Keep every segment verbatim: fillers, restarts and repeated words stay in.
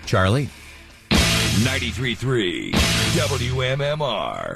Charlie. ninety-three point three W M M R,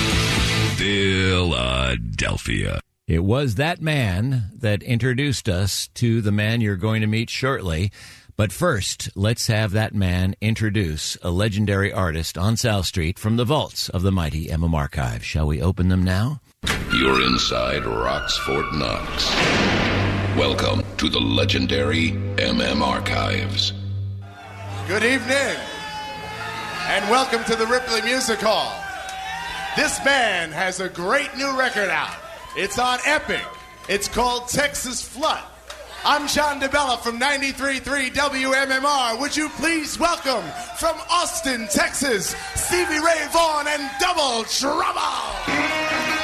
Philadelphia. It was that man that introduced us to the man you're going to meet shortly. But first, let's have that man introduce a legendary artist on South Street from the vaults of the mighty M M Archive. Shall we open them now? You're inside Rock's Fort Knox. Welcome to the legendary M M Archives. Good evening, and welcome to the Ripley Music Hall. This man has a great new record out. It's on Epic. It's called Texas Flood. I'm John DeBella from ninety-three point three W M M R. Would you please welcome from Austin, Texas, Stevie Ray Vaughan and Double Trouble.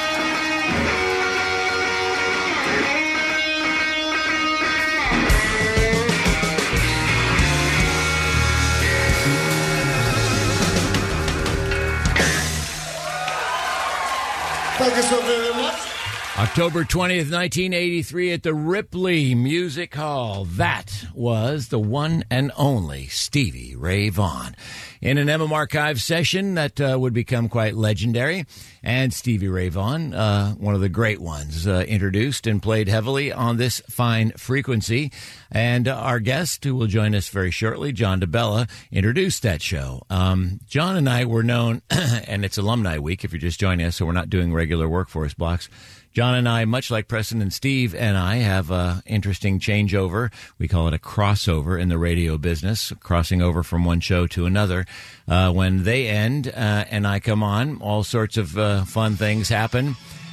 Thank you so very much. October twentieth, nineteen eighty-three at the Ripley Music Hall. That was the one and only Stevie Ray Vaughan in an M M Archive session that uh, would become quite legendary. And Stevie Ray Vaughan, uh, one of the great ones, uh, introduced and played heavily on this fine frequency. And uh, our guest, who will join us very shortly, John DeBella, introduced that show. Um, John and I were known, and it's Alumni Week if you're just joining us, so we're not doing regular workforce blocks. John and I, much like Preston and Steve and I, have an interesting changeover. We call it a crossover in the radio business, crossing over from one show to another. Uh, when they end uh, and I come on, all sorts of uh, fun things happen.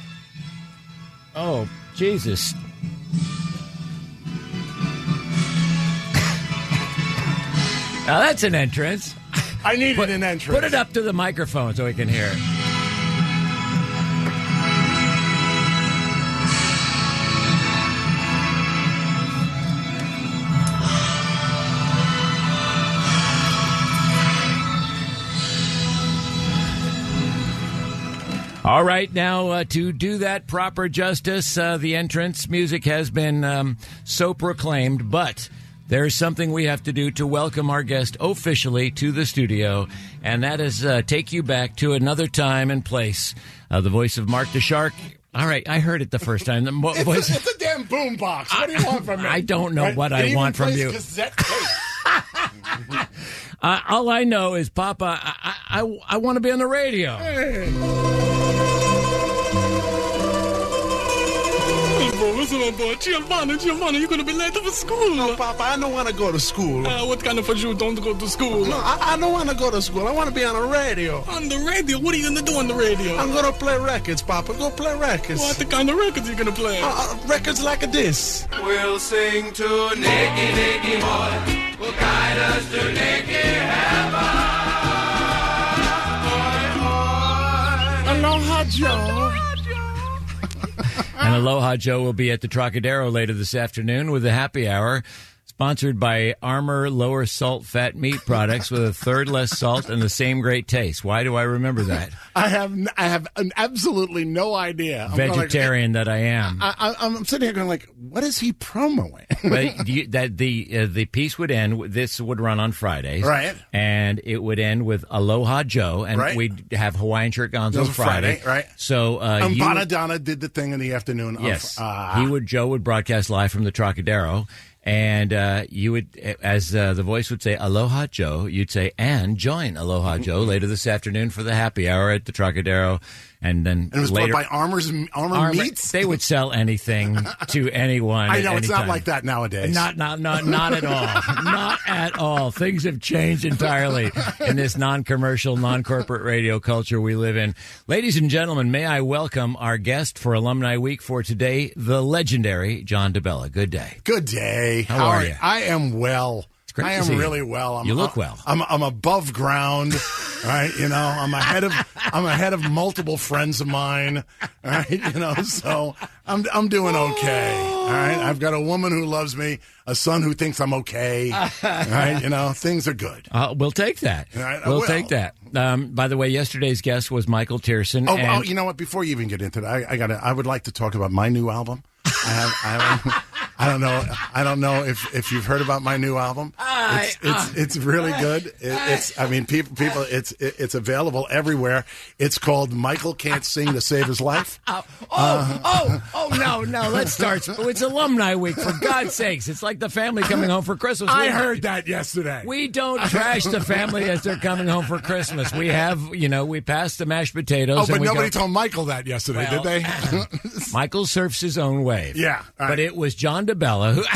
Oh, Jesus. Now that's an entrance. I needed put, an entrance. Put it up to the microphone so we can hear it. All right, now uh, to do that proper justice, uh, the entrance music has been um, so proclaimed, but there's something we have to do to welcome our guest officially to the studio, and that is uh, take you back to another time and place. Uh, the voice of Mark the Shark. All right, I heard it the first time. The mo- it's, voice- a, it's a damn boom box. What do you want from me? I don't know right? what it I even want from plays you. cassette tape. uh, all I know is, Papa, I, I, I want to be on the radio. Hey. Listen, my boy, Giovanni, Giovanni, you're going to be late for school. No, Papa, I don't want to go to school. Uh, what kind of a Jew don't go to school? No, I, I don't want to go to school. I want to be on the radio. On the radio? What are you going to do on the radio? I'm going to play records, Papa. Go play records. What the kind of records are you going to play? Uh, uh, records like this. We'll sing to Nicky, Nicky Boy. Will guide us to Nicky Heaven. Aloha, Joe. And Aloha Joe will be at the Trocadero later this afternoon with a happy hour, sponsored by Armour Lower Salt Fat Meat Products with a third less salt and the same great taste. Why do I remember that? I have I have an absolutely no idea. I'm Vegetarian like, that I am. I, I, I'm sitting here going like, what is he promoting? But you, that the uh, the piece would end. This would run on Fridays, right? And it would end with Aloha Joe, and right. we'd have Hawaiian Shirt Gonzo Friday, Friday, right? So, uh, and you, Bonadonna did the thing in the afternoon. Yes, of, uh, he would. Joe would broadcast live from the Trocadero. And uh, you would, as uh, the voice would say, Aloha Joe, you'd say, and join Aloha Joe later this afternoon for the happy hour at the Trocadero. And then and it was later, bought by Armour's Armour, Armour Meats? They would sell anything to anyone. I know, at it's any not time. like that nowadays. Not, not, not, not at all. Not at all. Things have changed entirely in this non-commercial, non-corporate radio culture we live in. Ladies and gentlemen, may I welcome our guest for Alumni Week for today, the legendary John DeBella. Good day. Good day. How, How are you? I am well. Great I to am see really you. well. I'm, you look well. I'm, I'm above ground, right? You know, I'm ahead of I'm ahead of multiple friends of mine, right? You know, so I'm I'm doing okay. All right, I've got a woman who loves me, a son who thinks I'm okay. Right? You know, things are good. Uh, we'll take that. Right, I we'll will. take that. Um, by the way, yesterday's guest was Michael Tierson. Oh, and oh, you know what? Before you even get into that, I, I got I would like to talk about my new album. I have. I have. I don't know. I don't know if, if you've heard about my new album. It's it's, it's really good. It, it's. I mean, people people. It's it, it's available everywhere. It's called Michael Can't Sing to Save His Life. Oh oh oh, oh no no. Let's start. It's Alumni Week, for God's sakes. It's like the family coming home for Christmas. I heard that yesterday. We don't trash the family as they're coming home for Christmas. We have, you know, we passed the mashed potatoes. Oh, but and we nobody go, told Michael that yesterday, well, did they? Michael surfs his own wave. Yeah, right. But it was John DeBella who.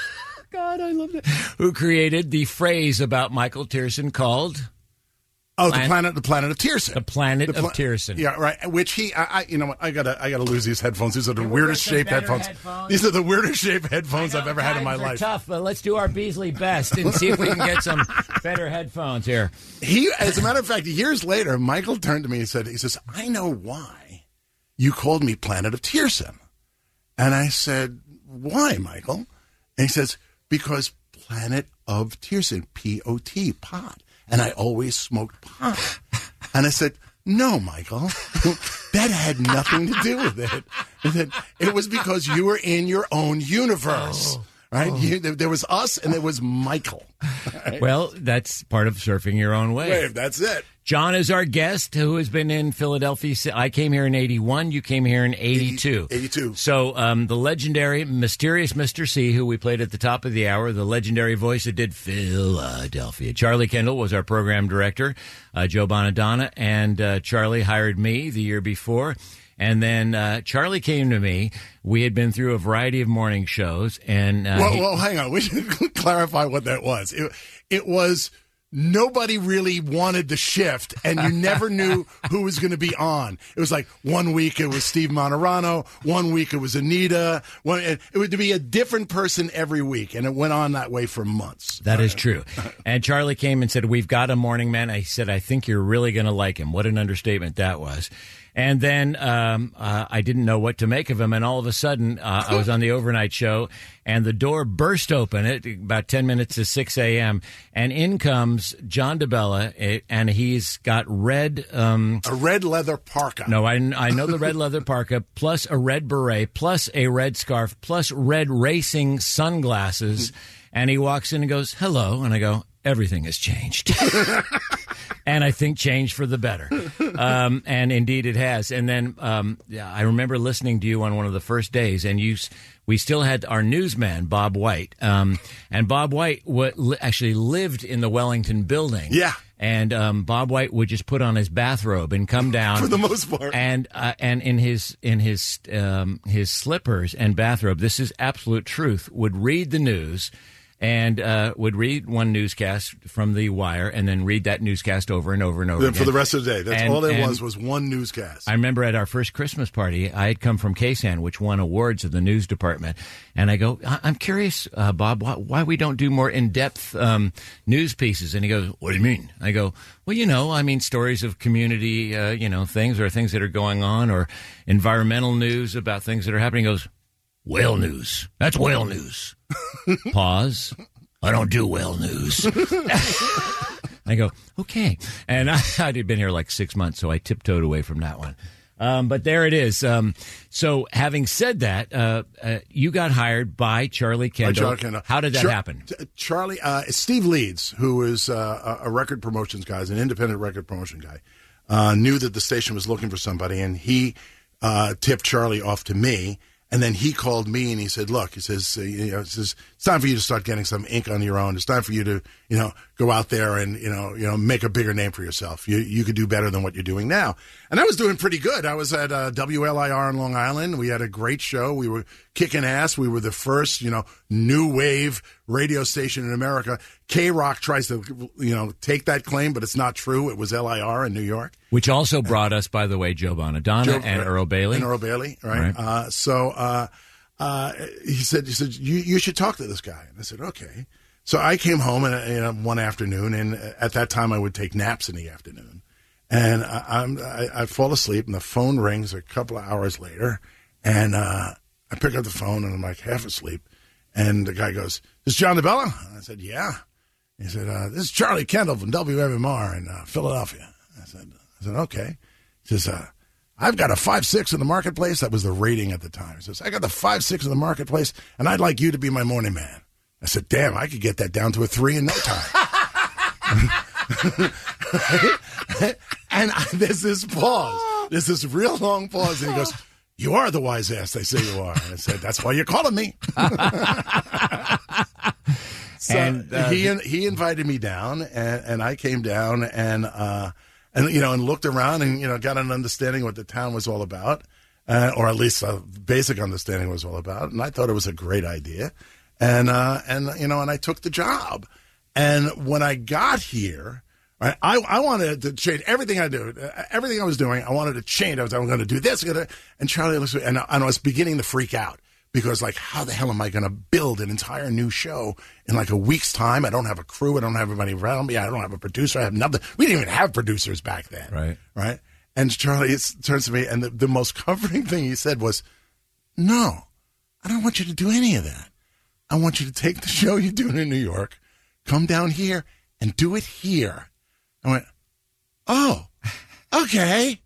God, I love that. Who created the phrase about Michael Tierson called? Oh, Planet, the planet, the planet of Tierson. The planet the pla- of Tierson. Yeah, right. Which he, I, I, you know what? I gotta, I gotta lose these headphones. These are the weirdest shaped headphones. headphones. These are the weirdest shaped headphones know, I've ever had in my life. Tough. But let's do our Beasley best and see if we can get some better headphones here. He, as a matter of fact, years later, Michael turned to me and said, "He says, I know why you called me Planet of Tierson," and I said, "Why, Michael?" And he says, "Because Planet of Tierson, P O T, pot. And I always smoked pot." And I said, "No, Michael, that had nothing to do with it. I said, it was because you were in your own universe." Oh. Right? Oh. You, there was us and there was Michael. Right? Well, that's part of surfing your own wave. Wave, that's it. John is our guest who has been in Philadelphia. I came here in eighty-one. You came here in eighty-two. eighty-two. So um, the legendary, mysterious Mister C, who we played at the top of the hour, the legendary voice that did Philadelphia. Charlie Kendall was our program director, uh, Joe Bonadonna, and uh, Charlie hired me the year before. And then uh, Charlie came to me. We had been through a variety of morning shows. and uh, Well, he- well hang on. We should clarify what that was. It, it was... Nobody really wanted the shift, and you never knew who was going to be on. It was like one week it was Steve Monterano, one week it was Anita. One, it would be a different person every week, and it went on that way for months. That is true. And Charlie came and said, "We've got a morning man." I said, "I think you're really going to like him." What an understatement that was. And then um, uh, I didn't know what to make of him, and all of a sudden uh, I was on the overnight show, and the door burst open at about ten minutes to six a.m., and in comes John DeBella, and he's got red... Um, a red leather parka. No, I, I know the red leather parka, plus a red beret, plus a red scarf, plus red racing sunglasses, and he walks in and goes, "Hello," and I go, "Everything has changed." And I think changed for the better. Um, and indeed it has. And then um, yeah, I remember listening to you on one of the first days, and you, we still had our newsman, Bob White. Um, and Bob White w- li- actually lived in the Wellington building. Yeah. And um, Bob White would just put on his bathrobe and come down for the most part, and uh, and in his in his um, his slippers and bathrobe. This is absolute truth. Would read the news. And uh, would read one newscast from The Wire and then read that newscast over and over and over then again. For the rest of the day. That's and, all there was, was one newscast. I remember at our first Christmas party, I had come from K S A N, which won awards of the news department. And I go, I- I'm curious, uh, Bob, why-, why we don't do more in-depth um, news pieces. And he goes, "What do you mean?" I go, "Well, you know, I mean stories of community, uh, you know, things or things that are going on or environmental news about things that are happening." He goes, "Whale news. That's whale news." Pause. "I don't do whale news." I go, "Okay." And I, I'd been here like six months, so I tiptoed away from that one. Um, but there it is. Um, so having said that, uh, uh, you got hired by Charlie Kendall. By Charlie Kendall. How did that Char- happen? Charlie, uh, Steve Leeds, who is uh, a record promotions guy, is an independent record promotion guy, uh, knew that the station was looking for somebody, and he uh, tipped Charlie off to me. And then he called me and he said, "Look," he says, uh, you know, he says, "it's time for you to start getting some ink on your own. It's time for you to, you know, go out there and, you know, you know, make a bigger name for yourself. You you could do better than what you're doing now." And I was doing pretty good. I was at uh, W L I R in Long Island. We had a great show. We were kicking ass. We were the first, you know, new wave radio station in America. K-Rock tries to, you know, take that claim, but it's not true. It was L I R in New York. Which also brought us, by the way, Joe Bonadonna Joe, and Earl Bailey. And Earl Bailey, right? right. Uh, so uh, uh, he said, he said, you, you should talk to this guy. And I said, okay. So I came home and, you know, one afternoon, and at that time I would take naps in the afternoon. And I, I'm, I, I fall asleep, and the phone rings a couple of hours later, and uh, I pick up the phone, and I'm like half asleep. And the guy goes, "This is John DeBella?" And I said, "Yeah." He said, uh, "This is Charlie Kendall from W M M R in uh, Philadelphia." I said, I said, "Okay." He says, uh, I've got a five six in the marketplace. That was the rating at the time. He says, I got the five six in the marketplace, and I'd like you to be my morning man. I said, damn, I could get that down to a three in no time. And I, there's this pause. There's this real long pause, and he goes, you are the wise ass they say you are. And I said, that's why you're calling me. So and uh, he he invited me down, and, and I came down and uh, and you know and looked around and you know got an understanding of what the town was all about, uh, or at least a basic understanding was all about. And I thought it was a great idea, and uh, and you know and I took the job. And when I got here, right, I I wanted to change everything I do, everything I was doing. I wanted to change. I was, I was going to do this, gonna, and Charlie looked at me, and I, and I was beginning to freak out. Because, like, how the hell am I going to build an entire new show in, like, a week's time? I don't have a crew. I don't have anybody around me. I don't have a producer. I have nothing. We didn't even have producers back then. Right. Right? And Charlie turns to me, and the, the most comforting thing he said was, no, I don't want you to do any of that. I want you to take the show you're doing in New York, come down here, and do it here. I went, oh, okay.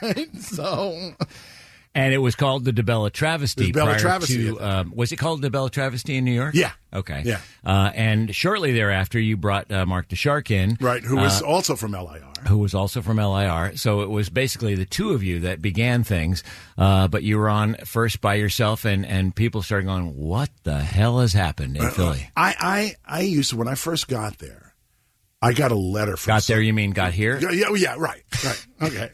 So... And it was called the DeBella Travesty. DeBella prior Travesty. To, um, was it called DeBella Travesty in New York? Yeah. Okay. Yeah. Uh, and shortly thereafter, you brought uh, Mark the Shark in. Right, who was uh, also from L I R. Who was also from L I R. So it was basically the two of you that began things, uh, but you were on first by yourself, and, and people started going, what the hell has happened in uh, Philly? I, I, I used to, when I first got there, I got a letter from... Got some, there, you mean got here? Yeah, yeah, yeah right, right, okay.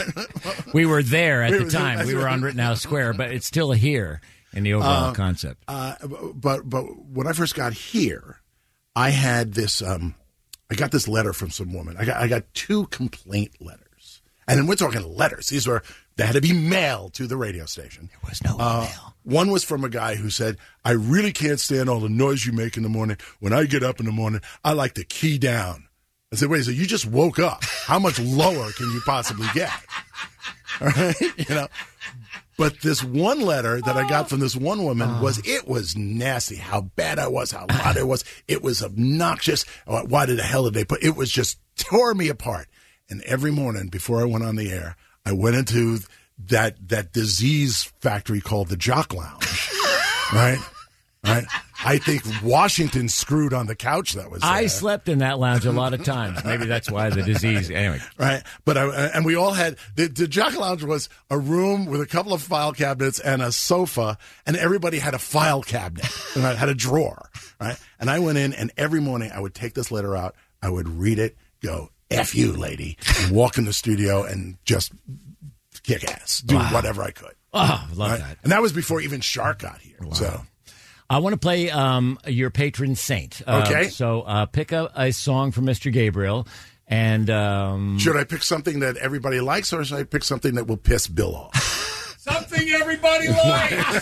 We were there at We the were- time. We were on Rittenhouse Square, but it's still here in the overall Uh, concept. Uh, but but when I first got here, I had this. Um, I got this letter from some woman. I got I got two complaint letters, and then we're talking letters. These were they had to be mailed to the radio station. There was no Uh, email. one was from a guy who said, "I really can't stand all the noise you make in the morning. When I get up in the morning, I like to key down." I said, "Wait, so you just woke up? How much lower can you possibly get?" All right, you know. But this one letter that I got from this one woman was, it was nasty. How bad I was, how loud it was. It was obnoxious. Why did the hell did they put? It was just tore me apart. And every morning before I went on the air, I went into that that disease factory called the Jock Lounge, right? Right. I think Washington screwed on the couch that was there. I slept in that lounge a lot of times. Maybe that's why the disease. Anyway. Right. But I, and we all had the, the Jock Lounge was a room with a couple of file cabinets and a sofa, and everybody had a file cabinet, right, had a drawer. Right. And I went in, and every morning I would take this letter out, I would read it, go, F you, lady, and walk in the studio and just kick ass, do Wow. whatever I could. Oh, love Right? that. And that was before even Shark got here. Wow. So. I want to play um, your patron saint. Uh, Okay. So uh, pick a, a song from Mister Gabriel. And um, Should I pick something that everybody likes, or should I pick something that will piss Bill off? Something everybody likes.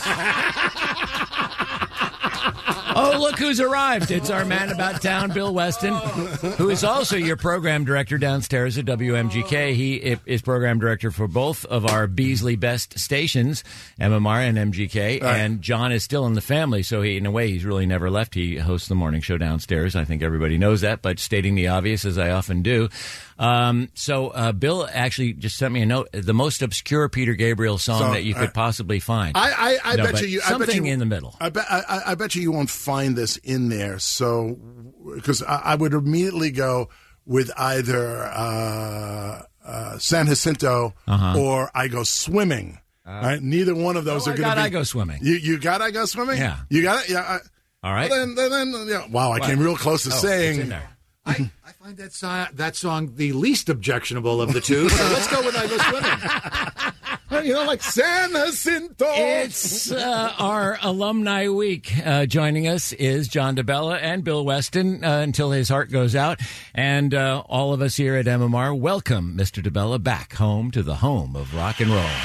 oh, look who's arrived. It's our man about town, Bill Weston, who is also your program director downstairs at W M G K. He is program director for both of our Beasley Best stations, M M R and M G K. Right. And John is still in the family, so he, in a way, he's really never left. He hosts the morning show downstairs. I think everybody knows that, but stating the obvious, as I often do. Um, so uh, Bill actually just sent me a note. The most obscure Peter Gabriel song So, that you could uh, possibly find. I, I, I No, bet but you, you I something bet you, in the middle. I bet, I, I bet you, you won't find this in there. So, because I, I would immediately go with either uh, uh, San Jacinto Uh-huh. or I Go Swimming. right? Neither one of those Oh, are I going to got be. I Go Swimming. You, you got I Go Swimming. Yeah. You got it. Yeah. I, All right. Well, then, then, then, yeah. Wow, I What? came real close to Oh, it's saying. in there. I, I find that song, that song the least objectionable of the two. So let's go with I Go Swimming. You know, like San Jacinto. It's uh, our alumni week. Uh, joining us is John DeBella and Bill Weston uh, until his heart goes out. And uh, all of us here at M M R welcome Mister DeBella back home to the home of rock and roll.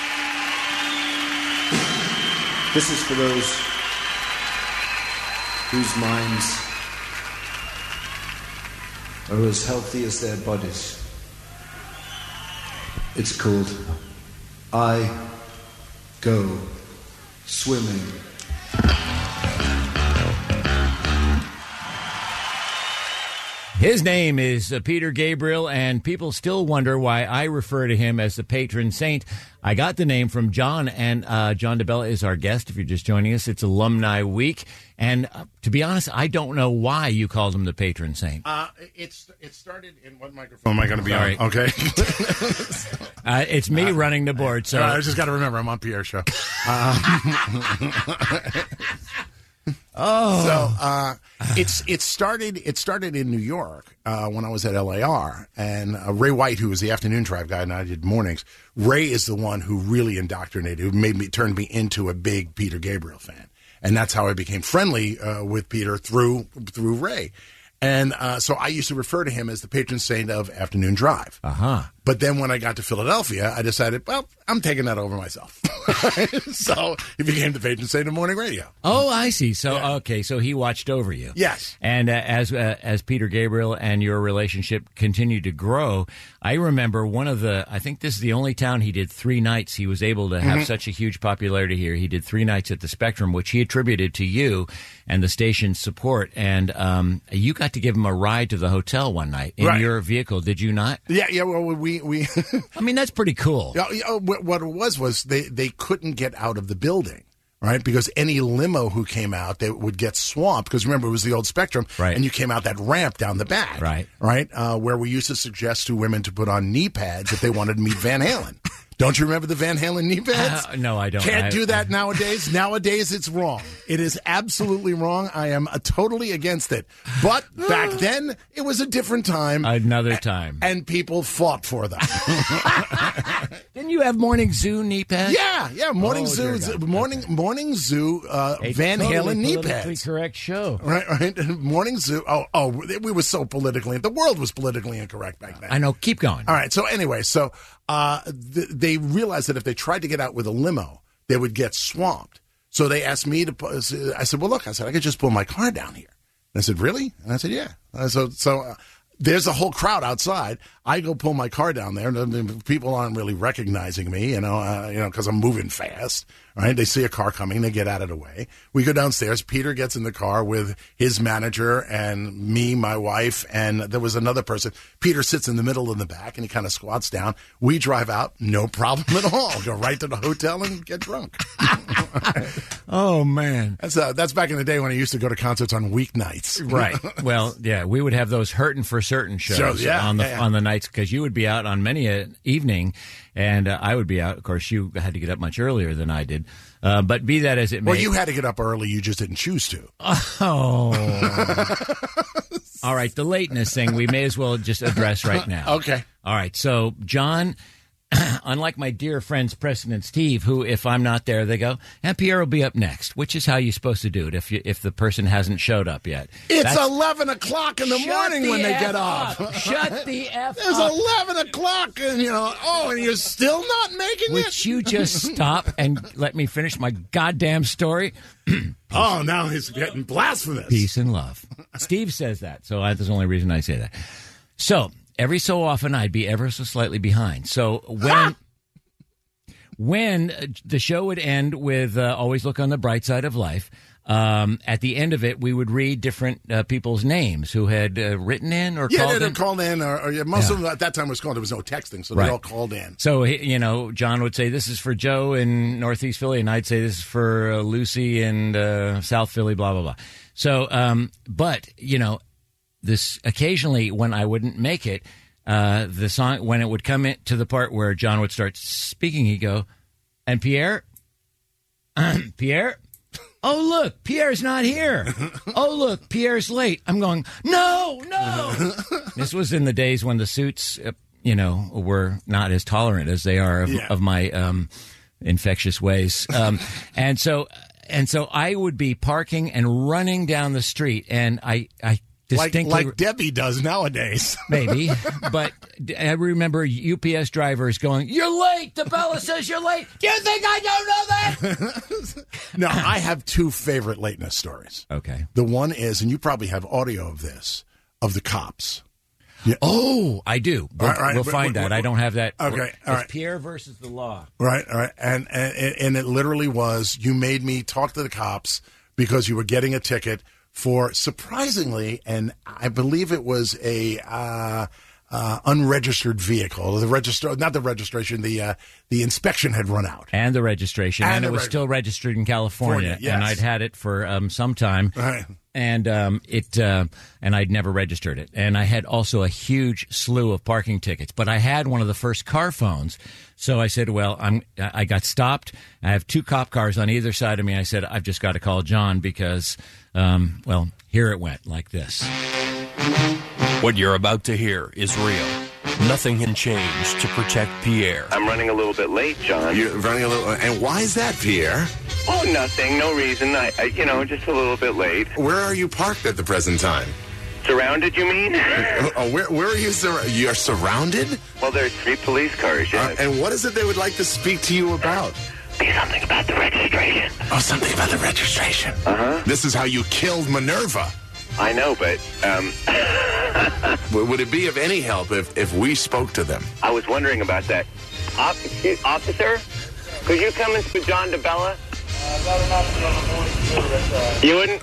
This is for those whose minds are as healthy as their bodies. It's called I Go Swimming. His name is uh, Peter Gabriel, and people still wonder why I refer to him as the patron saint. I got the name from John, and uh, John DeBella is our guest. If you're just joining us, it's Alumni Week. And uh, to be honest, I don't know why you called him the patron saint. Uh, it's it started in what microphone am I going to be Sorry. on? Okay. uh, it's me uh, running the board. So uh, I just got to remember I'm on Pierre's show. Uh, oh, so uh, it's it started it started in New York uh, when I was at L A R, and uh, Ray White, who was the afternoon drive guy, and I did mornings. Ray is the one who really indoctrinated, who made me turned me into a big Peter Gabriel fan, and that's how I became friendly uh, with Peter through through Ray. And uh, so I used to refer to him as the patron saint of afternoon drive. Uh-huh. But then when I got to Philadelphia, I decided, well, I'm taking that over myself. So he became the patron saint of morning radio. Oh, I see. So, yeah. okay, so he watched over you. Yes. And uh, as uh, as Peter Gabriel and your relationship continued to grow, I remember one of the, I think this is the only town he did three nights. He was able to have mm-hmm. such a huge popularity here. He did three nights at the Spectrum, which he attributed to you and the station's support. And um, you got to give him a ride to the hotel one night in right. your vehicle, did you not? Yeah, yeah. Well, we we. I mean, that's pretty cool. Yeah, you know, what it was was they they couldn't get out of the building, right? Because any limo who came out, they would get swamped. Because remember, it was the old Spectrum, right. and you came out that ramp down the back, right? Right, uh, where we used to suggest to women to put on knee pads if they wanted to meet Van Halen. Don't you remember the Van Halen knee pads? Uh, no, I don't. Can't I, do that I, nowadays. Nowadays, it's wrong. It is absolutely wrong. I am uh, totally against it. But back then, it was a different time. Another time. And, and people fought for them. Didn't you have Morning Zoo knee pads? Yeah, yeah. Morning oh, Zoo, morning, okay. morning Zoo, uh, a Van totally Halen knee politically pads. Correct show. Right, right. Morning Zoo. Oh, oh, we were so politically. The world was politically incorrect back then. I know. Keep going. All right. So anyway, so uh, th- they realized that if they tried to get out with a limo, they would get swamped. So they asked me to. I said, "Well, look," I said, "I could just pull my car down here." And I said, "Really?" And I said, "Yeah." Uh, so, so. Uh, There's a whole crowd outside. I go pull my car down there, and people aren't really recognizing me, you know, uh, you know, because I'm moving fast. Right? They see a car coming, they get out of the way. We go downstairs. Peter gets in the car with his manager and me, my wife, and there was another person. Peter sits in the middle in the back, and he kind of squats down. We drive out, no problem at all. Go right to the hotel and get drunk. Oh man, that's uh, that's back in the day when I used to go to concerts on weeknights. Right. Well, yeah, we would have those hurting for certain shows so, yeah, on the yeah, yeah. on the nights because you would be out on many an evening, and uh, I would be out. Of course, you had to get up much earlier than I did. Uh, but be that as it may, well, you had to get up early. You just didn't choose to. Oh. All right, the lateness thing we may as well just address right now. Okay. All right. So, John. Unlike my dear friends Preston and Steve, who, if I'm not there, they go, and Pierre will be up next, which is how you're supposed to do it if you, if the person hasn't showed up yet. It's That's, eleven o'clock in the morning the when they F get up. off. Shut the F It's up. eleven o'clock, and, you know, oh, and you're still not making Would it? you just stop and let me finish my goddamn story? Oh, now he's getting blasphemous. Peace and love. Steve says that, so that's the only reason I say that. So, every so often, I'd be ever so slightly behind. So, when... Ah! When the show would end with uh, Always Look on the Bright Side of Life, um, at the end of it, we would read different uh, people's names who had uh, written in or yeah, called they'd in. called in. Or, or yeah, most yeah. of them at that time was called. There was no texting, so right. they all called in. So, you know, John would say, this is for Joe in Northeast Philly, and I'd say this is for uh, Lucy in uh, South Philly, blah, blah, blah. So, um, but, you know, this occasionally when I wouldn't make it, uh, the song, when it would come in to the part where John would start speaking, he'd go, and Pierre, Pierre, oh, look, Pierre's not here. Oh, look, Pierre's late. I'm going, no, no. This was in the days when the suits, uh, you know, were not as tolerant as they are of, yeah. of my um, infectious ways. Um, and so and so I would be parking and running down the street, and I, I distinctly... Like, like Debbie does nowadays. Maybe. But I remember U P S drivers going, you're late. DeBella says you're late. Do you think I don't know that? No, I have two favorite lateness stories. Okay. The one is, and you probably have audio of this, of the cops. Yeah. Oh, I do. We'll, right, right. we'll find we're, that. We're, I don't have that. Okay, it's all right. Pierre versus the law. Right, all right. And, and, and it literally was, you made me talk to the cops because you were getting a ticket for surprisingly, and I believe it was a uh, uh, unregistered vehicle. The register, not the registration, the uh, the inspection had run out, and the registration, and, and it was reg- still registered in California, California yes. and I'd had it for um, some time. Right. And um, it, uh, and I'd never registered it. And I had also a huge slew of parking tickets. But I had one of the first car phones, so I said, "Well, I'm." I got stopped. I have two cop cars on either side of me. I said, "I've just got to call John because, um, well, here it went like this." What you're about to hear is real. Nothing can change to protect Pierre. I'm running a little bit late, John. You're running a little, and why is that, Pierre? Oh, nothing. No reason. I, I, you know, just a little bit late. Where are you parked at the present time? Surrounded, you mean? oh, where, where are you? Sur- you're surrounded? Well, there's three police cars, yeah. Uh, and what is it they would like to speak to you about? Be something about the registration. Oh, something about the registration. Uh-huh. This is how you killed Minerva. I know, but, um... would it be of any help if, if we spoke to them? I was wondering about that. Op- officer, could you come and speak to John DeBella? Uh, you wouldn't?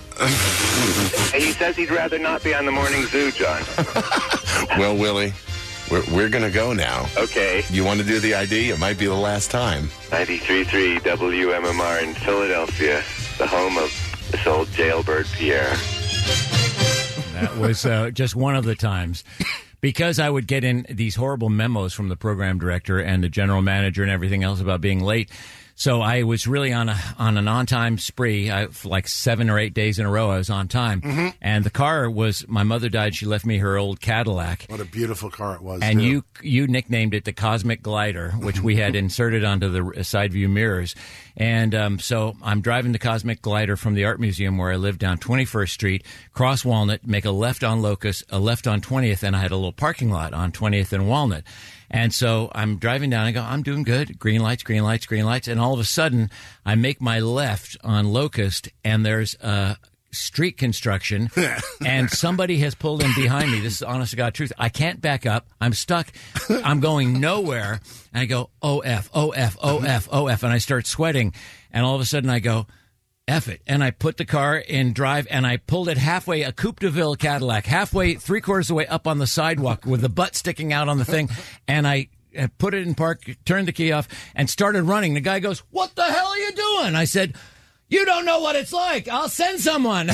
He says he'd rather not be on the morning zoo, John. Well, Willie, we're, we're going to go now. Okay. You want to do the I D? It might be the last time. ninety-three point three W M M R in Philadelphia, the home of this old jailbird Pierre. That was uh, just one of the times. Because I would get in these horrible memos from the program director and the general manager and everything else about being late. So I was really on a on an on-time spree. I, for like seven or eight days in a row, I was on time. Mm-hmm. And the car was, my mother died. She left me her old Cadillac. What a beautiful car it was. And too. you you nicknamed it the Cosmic Glider, which we had inserted onto the side view mirrors. And um, so I'm driving the Cosmic Glider from the Art Museum where I live down twenty-first Street, cross Walnut, make a left on Locust, a left on twentieth, and I had a little parking lot on twentieth and Walnut. And so I'm driving down. I go, I'm doing good. Green lights, green lights, green lights. And all of a sudden, I make my left on Locust, and there's a street construction, and somebody has pulled in behind me. This is honest to God truth. I can't back up. I'm stuck. I'm going nowhere. And I go, O F, O F, O F, O F. And I start sweating. And all of a sudden, I go, F it. And I put the car in drive, and I pulled it halfway, a Coupe de Ville Cadillac, halfway, three quarters of the way up on the sidewalk with the butt sticking out on the thing. And I put it in park, turned the key off, and started running. The guy goes, "What the hell are you doing?" I said, "You don't know what it's like. I'll send someone."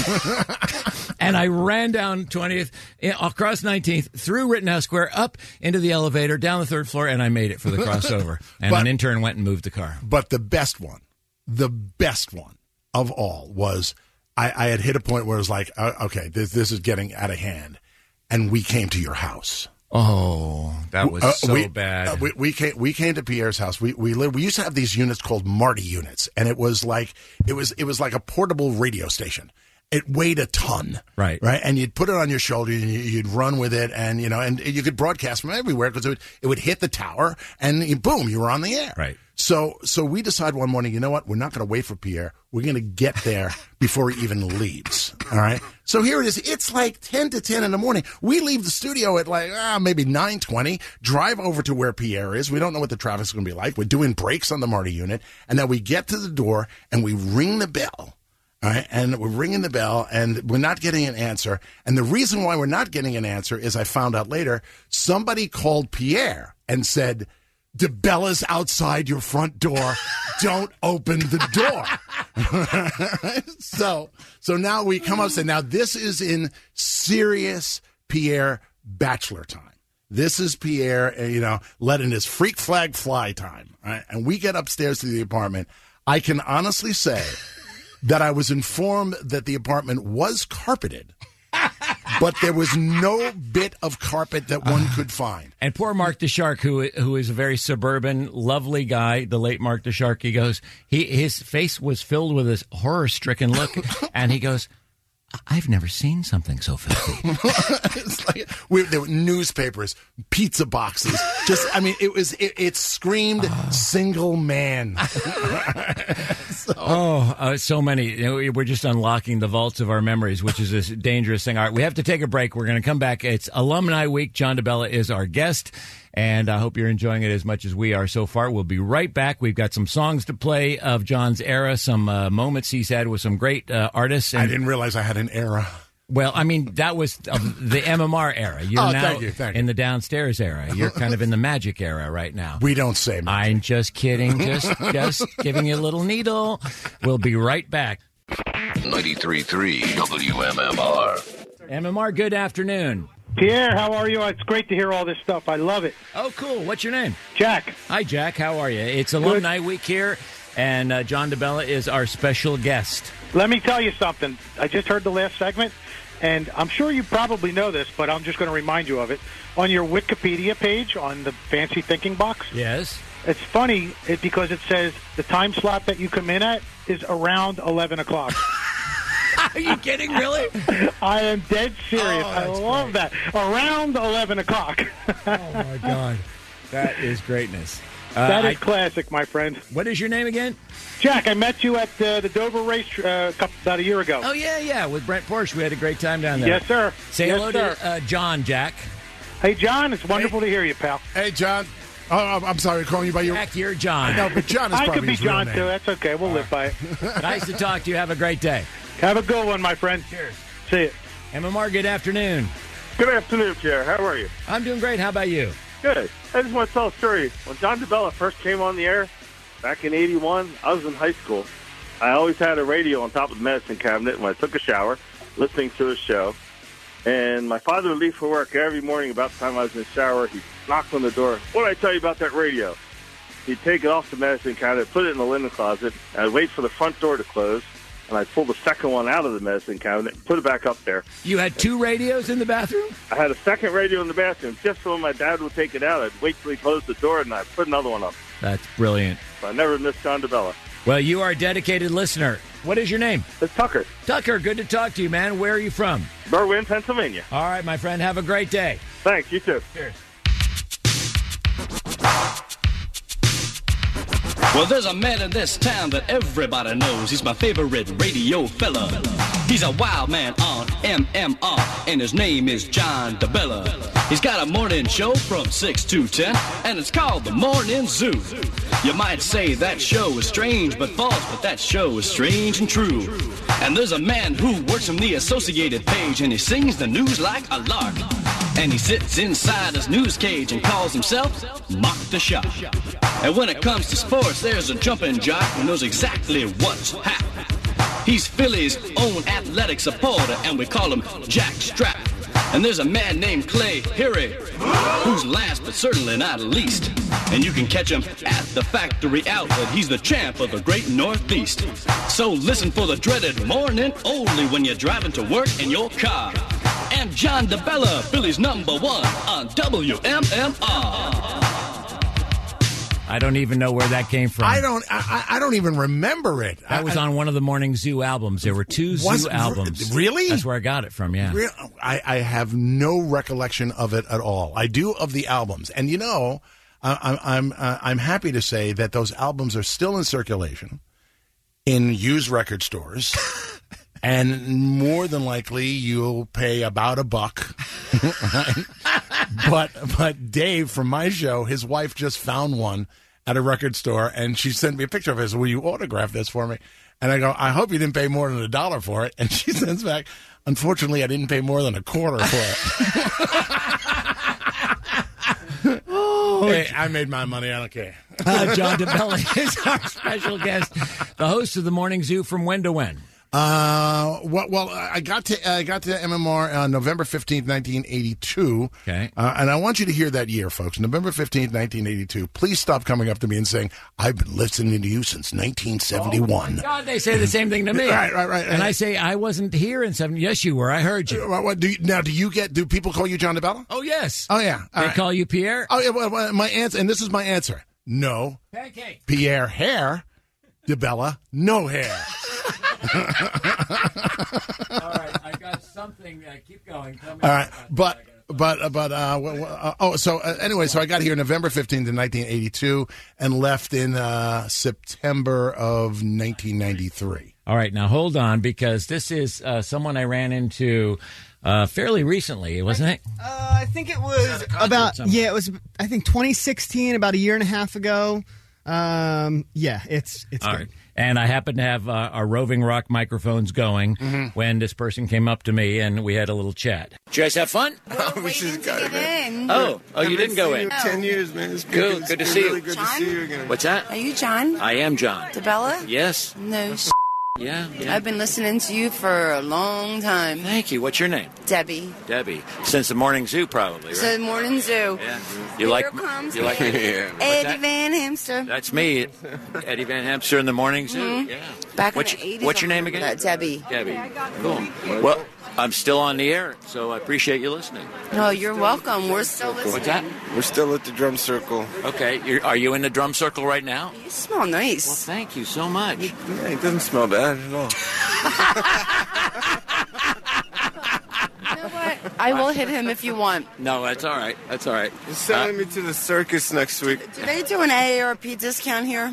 And I ran down twentieth, across nineteenth, through Rittenhouse Square, up into the elevator, down the third floor, and I made it for the crossover. And but, an intern went and moved the car. But the best one, the best one of all was I, I had hit a point where it was like, uh, okay, this, this is getting out of hand. And we came to your house. Oh, that was uh, so we, bad. Uh, we, we came. We came to Pierre's house. We we lived, we used to have these units called Marty units, and it was like it was it was like a portable radio station. It weighed a ton, right? Right, and you'd put it on your shoulder, and you'd run with it, and you know, and you could broadcast from everywhere because it would it would hit the tower, and you, boom, you were on the air, right? So so we decided one morning, you know what? We're not going to wait for Pierre. We're going to get there before he even leaves. All right. So here it is. It's like ten to ten in the morning. We leave the studio at like ah, maybe nine twenty, drive over to where Pierre is. We don't know what the traffic's going to be like. We're doing breaks on the Marty unit. And then we get to the door and we ring the bell. All right. And we're ringing the bell and we're not getting an answer. And the reason why we're not getting an answer is I found out later somebody called Pierre and said, DeBella's outside your front door. Don't open the door. so, so now we come up and say, now this is in serious Pierre bachelor time. This is Pierre, you know, letting his freak flag fly time. Right? And we get upstairs to the apartment. I can honestly say that I was informed that the apartment was carpeted. But there was no bit of carpet that one could find. And poor Mark the Shark, who who is a very suburban, lovely guy, the late Mark the Shark, he goes, he his face was filled with this horror-stricken look, and he goes, I've never seen something so filthy. It's like we, there were newspapers, pizza boxes. Just, I mean, it was it, it screamed oh. single man. so. Oh, uh, so many. You know, we're just unlocking the vaults of our memories, which is this dangerous thing. All right, we have to take a break. We're going to come back. It's Alumni Week. John DeBella is our guest. And I hope you're enjoying it as much as we are so far. We'll be right back. We've got some songs to play of John's era, some uh, moments he's had with some great uh, artists. And, I didn't realize I had an era. Well, I mean, that was of the M M R era. You're Oh, now thank you, thank you. in the downstairs era. You're kind of in the magic era right now. We don't say magic. I'm just kidding. Just, just giving you a little needle. We'll be right back. ninety-three point three W M M R. M M R, good afternoon. Pierre, how are you? It's great to hear all this stuff. I love it. Oh, cool. What's your name? Jack. Hi, Jack. How are you? It's Alumni Week here, and uh, John DeBella is our special guest. Let me tell you something. I just heard the last segment, and I'm sure you probably know this, but I'm just going to remind you of it. On your Wikipedia page, on the fancy thinking box, Yes. it's funny it, because it says the time slot that you come in at is around eleven o'clock. Are you kidding, really? I am dead serious. Oh, I that's love that. Around eleven o'clock. Oh, my God. That is greatness. Uh, that is I- classic, my friend. What is your name again? Jack, I met you at uh, the Dover race uh, couple, about a year ago. Oh, yeah, yeah, with Brent Porsche. We had a great time down there. Yes, sir. Say Yes, hello sir. to uh, John, Jack. Hey, John, it's wonderful to hear you, pal. Hey, John. Oh, I'm- I'm sorry, calling you by your... Jack, you're John. No, but John is I probably could be his real John, name. too. That's okay. We'll live by it. Nice to talk to you. Have a great day. Have a good one, my friend. Cheers. See you. M M R, good afternoon. Good afternoon, Pierre. How are you? I'm doing great. How about you? Good. I just want to tell a story. When John DeBella first came on the air back in eighty-one, I was in high school. I always had a radio on top of the medicine cabinet when I took a shower, listening to his show. And my father would leave for work every morning about the time I was in the shower. He'd knock on the door. What did I tell you about that radio? He'd take it off the medicine cabinet, put it in the linen closet, and I'd wait for the front door to close. And I'd pull the second one out of the medicine cabinet and put it back up there. You had two radios in the bathroom? I had a second radio in the bathroom. Just so when my dad would take it out, I'd wait till he closed the door and I'd put another one up. That's brilliant. So I never missed John DeBella. Well, you are a dedicated listener. What is your name? It's Tucker. Tucker, good to talk to you, man. Where are you from? Berwyn, Pennsylvania. All right, my friend. Have a great day. Thanks. You too. Cheers. Well, there's a man in this town that everybody knows. He's my favorite radio fella. He's a wild man on M M R, and his name is John DeBella. He's got a morning show from six to ten, and it's called The Morning Zoo. You might say that show is strange but false, but that show is strange and true. And there's a man who works from the Associated page, and he sings the news like a lark. And he sits inside his news cage and calls himself Mock the Shock. And when it comes to sports, there's a jumping jock who knows exactly what's happening. He's Philly's own athletic supporter, and we call him Jack Strap. And there's a man named Clay Hirry, who's last but certainly not least. And you can catch him at the factory outlet. He's the champ of the great Northeast. So listen for the dreaded morning only when you're driving to work in your car. And John DeBella, Philly's number one on W M M R. I don't even know where that came from. I don't. I, I don't even remember it. That was I, on one of the Morning Zoo albums. There were two Was- Zoo albums. really? That's where I got it from. Yeah. Real- I, I have no recollection of it at all. I do of the albums, and you know, I, I'm I'm uh, I'm happy to say that those albums are still in circulation in used record stores, and more than likely you'll pay about a buck. but but Dave from my show, his wife just found one at a record store, and she sent me a picture of it. So, will you autograph this for me? And I go, I hope you didn't pay more than a dollar for it. And she sends back, unfortunately, I didn't pay more than a quarter for it. oh, hey, I made my money. I don't care. uh, John DeBella is our special guest, the host of the Morning Zoo. From when to when? Uh, well, well, I got to I got to M M R on November fifteenth, nineteen eighty-two. Okay, uh, and I want you to hear that year, folks. November fifteenth, nineteen eighty-two. Please stop coming up to me and saying I've been listening to you since nineteen seventy-one. Oh my God, they say the same thing to me. Right, right, right. And I say I wasn't here in seventy. Yes, you were. I heard you. What, what, do you now, do you get? Do people call you John DeBella? Oh yes. Oh yeah. They All right. call you Pierre. Oh yeah. Well, well, my answer, and this is my answer. No. Pancake. Pierre Hair. DeBella. No hair. All right, I got something. Uh, keep going. Tell me All right, but but but uh, w- w- uh, oh, so uh, anyway, so I got here November fifteenth, nineteen eighty-two, and left in uh, September of nineteen ninety-three. All right, now hold on, because this is uh, someone I ran into uh, fairly recently, wasn't it? Uh, I think it was about, somewhere. yeah, it was, I think twenty sixteen, about a year and a half ago. Um, yeah, it's it's All good. right. And I happened to have uh, our roving rock microphones going Mm-hmm. when this person came up to me and we had a little chat. Did you guys have fun? we just got it. Oh, oh, you didn't go in. Ten years, man. It's Good, it's good to been see really you. Good John? to see you again. What's that? Are you John I am John. DeBella? Yes. No. sh- Yeah, yeah. I've been listening to you for a long time. Thank you. What's your name? Debbie. Debbie. Since the morning zoo, probably, right? So Morning Zoo. Yeah. You Here like? comes You like? Yeah. What's Eddie that? Van Hamster. That's me, Eddie Van Hamster in the morning zoo. Mhm. Yeah. Back what's, in the eighties. What's your name again? Uh, Debbie. Debbie. Cool. Well, I'm still on the air, so I appreciate you listening. No, you're welcome. We're still listening. What's that? We're still at the drum circle. Okay. You're, are you in the drum circle right now? You smell nice. Well, thank you so much. Yeah, it doesn't smell bad at all. You know what? I will hit him if you want. No, that's all right. That's all right. You're sending me to the circus next week. Do they do an A A R P discount here?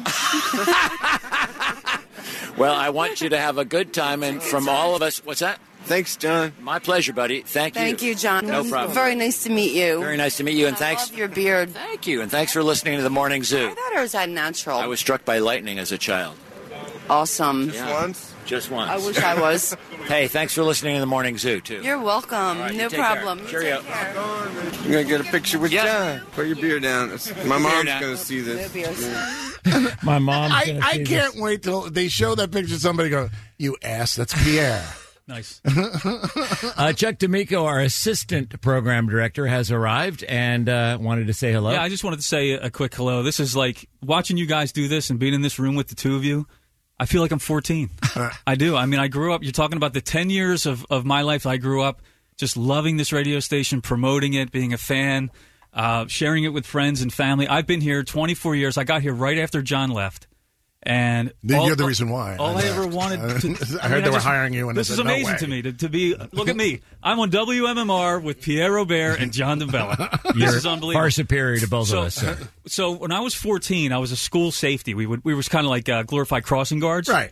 Well, I want you to have a good time, and from all of us, what's that? Thanks, John. My pleasure, buddy. Thank you. Thank you, John. No problem. Very nice to meet you. Very nice to meet you, and I thanks. love your beard. Thank you, and thanks for listening to the Morning Zoo. I thought it was that natural. I was struck by lightning as a child. Awesome. Yeah. Once? Just once. I wish I was. Hey, thanks for listening to the Morning Zoo, too. You're welcome. All right, no you take problem. care. Cheerio. You're going to get a picture with John. Put your beer down. It's- My mom's down. going to see this. My mom's I, gonna I see can't this. wait till they show that picture. Somebody go, "You ass, that's Pierre." Nice. uh, Chuck D'Amico, our assistant program director, has arrived and uh, wanted to say hello. Yeah, I just wanted to say a quick hello. This is like watching you guys do this and being in this room with the two of you. I feel like I'm fourteen. I do. I mean, I grew up, you're talking about the ten years of, of my life. I grew up just loving this radio station, promoting it, being a fan, uh, sharing it with friends and family. I've been here twenty-four years. I got here right after John left. And You're all- the reason why. All I, I ever left. wanted to, I I, heard mean, they I were just- hiring you, and I this is said, "No amazing way." to me to, to be. Look at me. I'm on W M M R with Pierre Robert and John DeBella. You're This is unbelievable. far superior to both so, of us, sir. So when I was fourteen, I was a school safety. We would we was kind of like uh, glorified crossing guards, Right.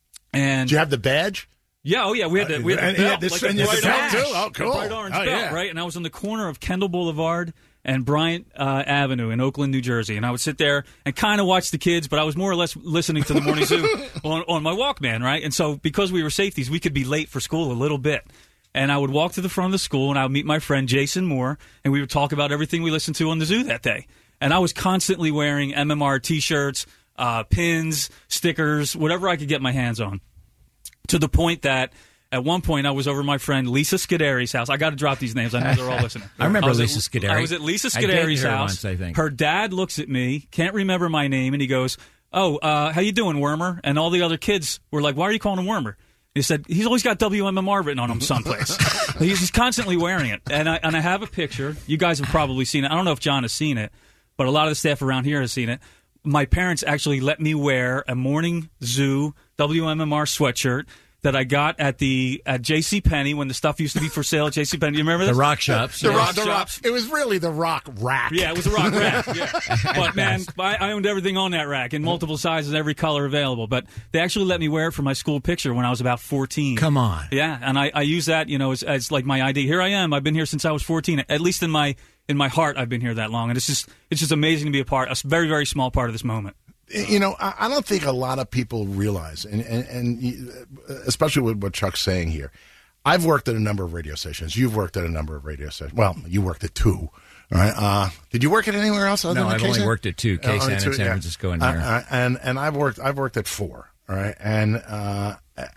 And Do you have the badge? yeah, oh yeah, we had the we had the And you belt, had this- like a and you had the bright belt, orange, too? Oh, a cool. bright orange Oh, belt, yeah. right? And I was on the corner of Kendall Boulevard and Bryant uh, Avenue in Oakland, New Jersey, and I would sit there and kind of watch the kids, but I was more or less listening to the Morning Zoo on, on my Walkman, right? And so because we were safeties, we could be late for school a little bit. And I would walk to the front of the school, and I would meet my friend Jason Moore, and we would talk about everything we listened to on the zoo that day. And I was constantly wearing M M R T-shirts, uh, pins, stickers, whatever I could get my hands on. To the point that at one point I was over my friend Lisa Scuderi's house. I got to drop these names. I know they're all listening. I remember was Lisa at, Scuderi. I was at Lisa I dated Scuderi's her house. once, I think. Her dad looks at me, can't remember my name, and he goes, "Oh, uh, how you doing, Wormer?" And all the other kids were like, "Why are you calling him Wormer?" He said, "He's always got W M M R written on him someplace." he's, he's constantly wearing it. And I, and I have a picture. You guys have probably seen it. I don't know if John has seen it, but a lot of the staff around here has seen it. My parents actually let me wear a Morning Zoo W M M R sweatshirt that I got at the at JCPenney when the stuff used to be for sale at JCPenney. You remember this? The rock shops. The yeah. rock, the rock. It was really the rock rack. Yeah, it was a rock rack. Yeah. But man, I, I owned everything on that rack in multiple sizes, every color available. But they actually let me wear it for my school picture when I was about fourteen. Come on. Yeah, and I, I use that, you know, as, as like my I D. Here I am. I've been here since I was fourteen. At least in my in my heart, I've been here that long, and it's just it's just amazing to be a part, a very very small part of this moment. You know, I I don't think a lot of people realize, and, and, and especially with what Chuck's saying here. I've worked at a number of radio stations. You've worked at a number of radio stations. Well, you worked at two. All right. Uh, did you work at anywhere else? Other No, than I've K S A N? only worked at two, K S A N Uh, and two, San yeah. Francisco and Uh, here. uh, and and I've worked I've worked at four. All right, and uh,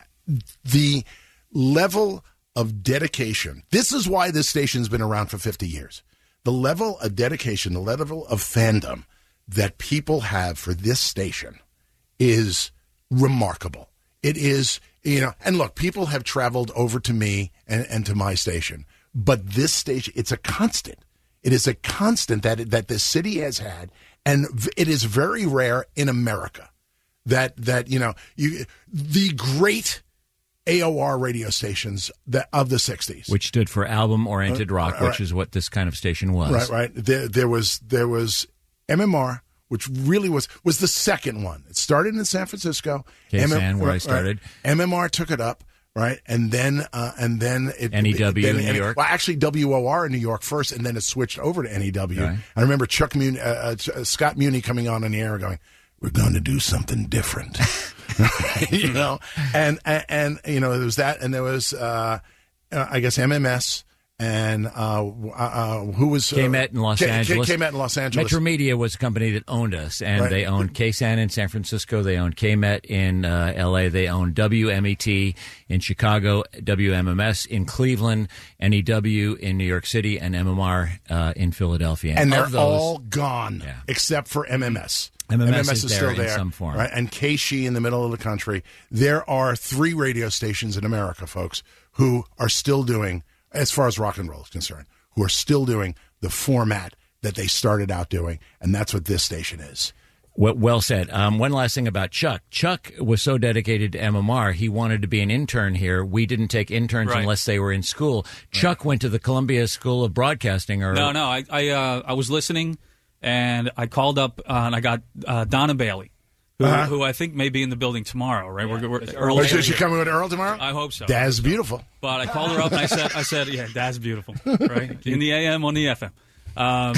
the level of dedication. This is why this station's been around for fifty years. The level of dedication, the level of fandom that people have for this station is remarkable. It is, you know, and look, people have traveled over to me and, and to my station, but this station, it's a constant. It is a constant that that the city has had, and it is very rare in America that that you know you the great A O R radio stations that of the sixties, Which stood for Album Oriented Uh, Rock, right. which is what this kind of station was. Right, right. There, there was there was M M R, which really was was the second one. It started in San Francisco. K S A N, M M where I right, started. right. M M R took it up. right? And then uh, and then it, N E W then, in New York? Well, actually W O R in New York first, and then it switched over to N E W. Right. I remember Chuck Muni, uh, uh, Scott Muni coming on in the air going, "We're going to do something different," you know. And, and and you know there was that, and there was uh, uh, I guess M M S. And uh, uh, who was uh, K M E T in Los K- Angeles. K- K M E T in Los Angeles. Metro Media was a company that owned us, and Right. they owned K S A N in San Francisco. They owned K M E T in uh, L A. They owned W M E T in Chicago, W M M S in Cleveland, N E W in New York City, and M M R uh, in Philadelphia. And they're of those, all gone except for M M S. M M S is is there still in there, some form. right? And K S H E in the middle of the country. There are three radio stations in America, folks, who are still doing, as far as rock and roll is concerned, who are still doing the format that they started out doing, and that's what this station is. Well, well said. Um, one last thing about Chuck. Chuck was so dedicated to M M R, he wanted to be an intern here. We didn't take interns Right. unless they were in school. Chuck went to the Columbia School of Broadcasting. Or No, no. I I, uh, I was listening, and I called up uh, and I got uh, Donna Bailey, who, Uh-huh. who I think may be in the building tomorrow. Right? We're, we're, Oh, is she- is she coming with Earl tomorrow? I hope so. That's beautiful. But I called her up and I said, I said, yeah, that's beautiful, right? In the A M, on the F M. Um,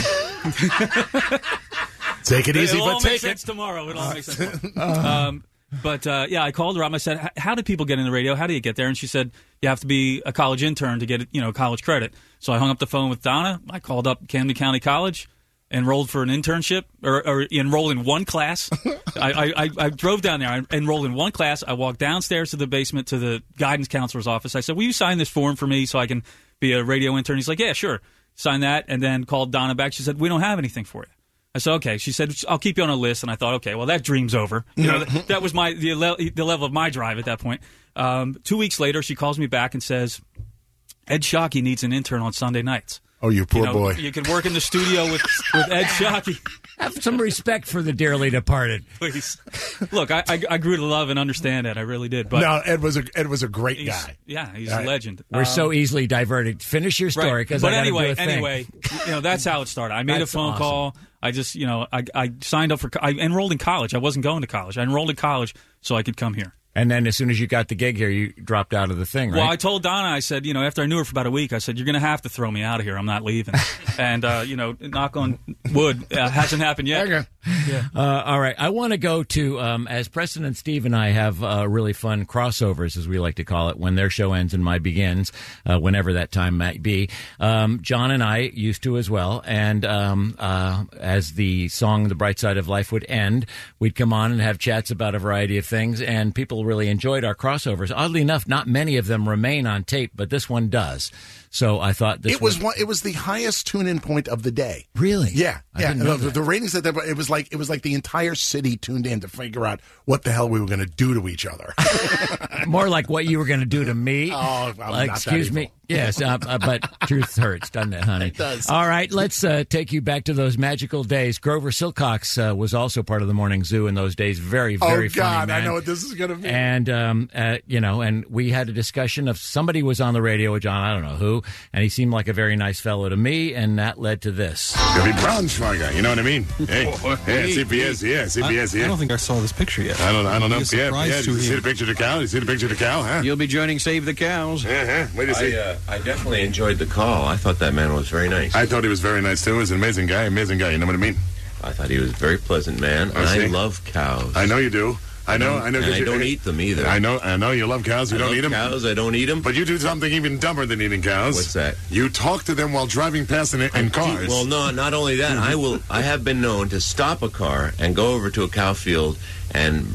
Take it easy, it'll but all take make it. sense tomorrow. It'll all make sense tomorrow. um, but uh, yeah, I called her up. I said, "H- "How do people get in the radio? How do you get there?" And she said, "You have to be a college intern to get, you know, college credit." So I hung up the phone with Donna. I called up Camden County College, enrolled for an internship, or, or enrolled in one class. I, I, I drove down there. I enrolled in one class. I walked downstairs to the basement to the guidance counselor's office. I said, "Will you sign this form for me so I can be a radio intern?" He's like, "Yeah, sure." Sign that, and then called Donna back. She said, "We don't have anything for you." I said, "Okay." She said, "I'll keep you on a list." And I thought, okay, well, that dream's over. You know, that, that was my the, le- the level of my drive at that point. Um, two weeks later, she calls me back and says, "Ed Shockey needs an intern on Sunday nights." Oh, you poor you know, boy. You can work in the studio with, with Ed Shockey. Have some respect for the dearly departed. Please. Look, I, I, I grew to love and understand Ed. I really did. But no, Ed was a Ed was a great he's- guy. Yeah, he's Right. a legend. We're Um, so easily diverted. Finish your story, Right. because But I gotta anyway, do a thing. anyway, you know, that's how it started. I made That's a phone awesome. call. I just, you know, I, I signed up for. I enrolled in college. I wasn't going to college. I enrolled in college so I could come here. And then as soon as you got the gig here, you dropped out of the thing, right? Well, I told Donna, I said, you know, after I knew her for about a week, I said, "You're going to have to throw me out of here. I'm not leaving." and, uh, you know, knock on wood, uh, hasn't happened yet. Yeah. Uh, all right. I want to go to, um, as Preston and Steve and I have uh, really fun crossovers, as we like to call it, when their show ends and mine begins, uh, whenever that time might be. Um, John and I used to as well. And um, uh, as the song The Bright Side of Life would end, we'd come on and have chats about a variety of things, and people really enjoyed our crossovers. Oddly enough, not many of them remain on tape, but this one does. So I thought this It was one. It was the highest tune-in point of the day. Really? Yeah, I yeah. didn't know the, that. the ratings that they, it was like it was like the entire city tuned in to figure out what the hell we were going to do to each other. More like what you were going to do to me. Oh, I'm Like, not that excuse evil. me. Yes, uh, uh, but truth hurts, doesn't it, honey? It does. All right, let's uh, take you back to those magical days. Grover Silcox uh, was also part of the Morning Zoo in those days. Very, very oh funny God, man. I know what this is going to be. And, um, uh, you know, and we had a discussion of somebody was on the radio with John, I don't know who, and he seemed like a very nice fellow to me, and that led to this. Gonna be Braunschweiger, you know what I mean? Hey, yeah, C B S, yeah, C B S, I, yeah. I don't think I saw this picture yet. I don't, I don't know. It'll be a Yeah, surprise yeah. to Did you see him. the picture of the cow? Did you see the picture of the cow, huh? You'll be joining Save the Cows. Uh-huh. Wait to see. I, uh, I definitely enjoyed the call. I thought that man was very nice. I thought he was very nice, too. He was an amazing guy, amazing guy, you know what I mean? I thought he was a very pleasant man. I And I see. love cows. I know you do. I know, I know. And 'cause I you- don't eat them either. I know, I know you love cows. You I don't love eat them. cows. I don't eat them. But you do something even dumber than eating cows. What's that? You talk to them while driving past in, in cars. Well, no, not only that. I will. I have been known to stop a car and go over to a cow field and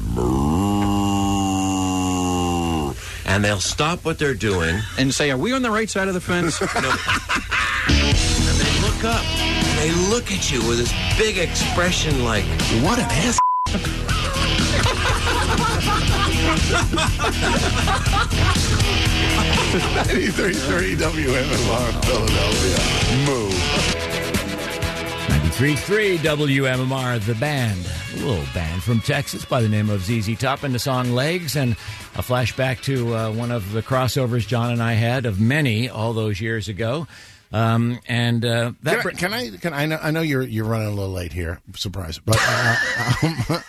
and they'll stop what they're doing and say, "Are we on the right side of the fence?" No. And they look up and they look at you with this big expression like, "What an ass." ninety-three point three W M M R Philadelphia. Move. ninety-three point three W M M R, the band. A little band from Texas by the name of Z Z Top, and the song Legs, and a flashback to uh, one of the crossovers John and I had of many all those years ago. Um, and uh, that can, I, can I? Can I know? I know you're you're running a little late here. Surprise! But uh, um,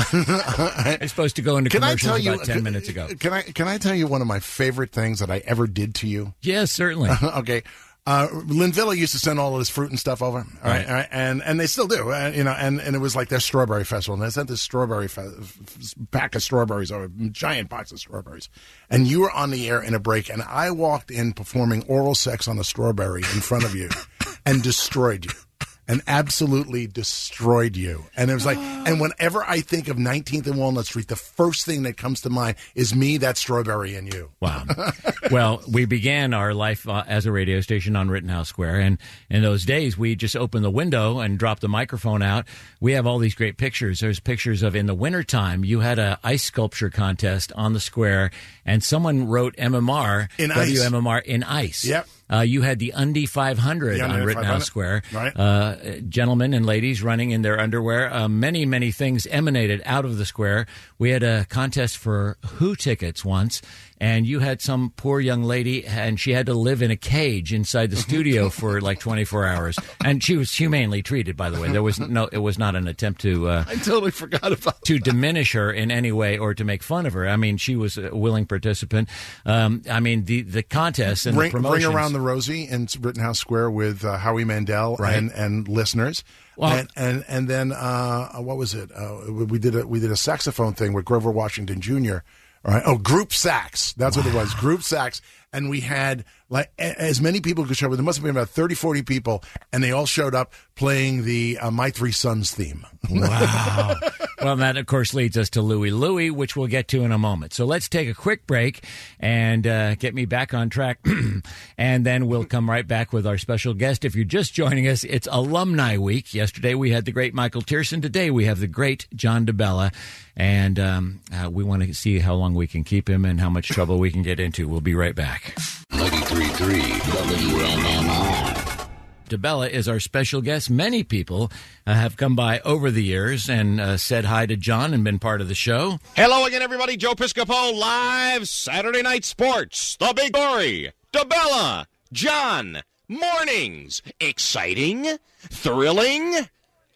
I'm supposed to go into can I commercials tell you, about ten can, minutes ago. Can I? Can I tell you one of my favorite things that I ever did to you? Yes, certainly. Okay. Uh, Lynn Villa used to send all of his fruit and stuff over, all right, Right. all right, and and they still do, uh, you know, and, and it was like their strawberry festival, and they sent this strawberry fe- f- pack of strawberries, or a giant box of strawberries, and you were on the air in a break, and I walked in performing oral sex on a strawberry in front of you, and destroyed you. And absolutely destroyed you. And it was like, and whenever I think of nineteenth and Walnut Street, the first thing that comes to mind is me, that strawberry, and you. Wow. Well, we began our life uh, as a radio station on Rittenhouse Square. And in those days, we just opened the window and dropped the microphone out. We have all these great pictures. There's pictures of in the wintertime, you had a ice sculpture contest on the square, and someone wrote M M R, In ice. W M M R in ice. Yep. Uh, you had the Undie five hundred The on Undie Rittenhouse five hundred. Square. Right. Uh, gentlemen and ladies running in their underwear. Uh, many, many things emanated out of the square. We had a contest for Who tickets once, and you had some poor young lady, and she had to live in a cage inside the studio for like twenty-four hours. And she was humanely treated, by the way. There was no, it was not an attempt to uh, I totally forgot about to diminish her in any way or to make fun of her. I mean, she was a willing participant. Um, I mean, the the contest and Ring, the promotions. ring around the Rosie in Rittenhouse Square with uh, Howie Mandel Right. and, and listeners. Well- and, and and then uh, what was it? Uh, we did a we did a saxophone thing with Grover Washington Junior All right. Oh, group sax. That's what it was. Group sax. And we had like a- as many people could show up. There must have been about thirty, forty people, and they all showed up playing the uh, My Three Sons theme. Wow. Well, that, of course, leads us to Louie Louie, which we'll get to in a moment. So let's take a quick break and uh, get me back on track, and then we'll come right back with our special guest. If you're just joining us, it's Alumni Week. Yesterday we had the great Michael Tierson. Today we have the great John DeBella, and um, uh, we want to see how long we can keep him and how much trouble we can get into. We'll be right back. ninety-three point three W M M R. DeBella is our special guest. Many people uh, have come by over the years and uh, said hi to John and been part of the show. Hello again, everybody. Joe Piscopo, live Saturday Night Sports. The Big Story. DeBella. John. Mornings. Exciting. Thrilling.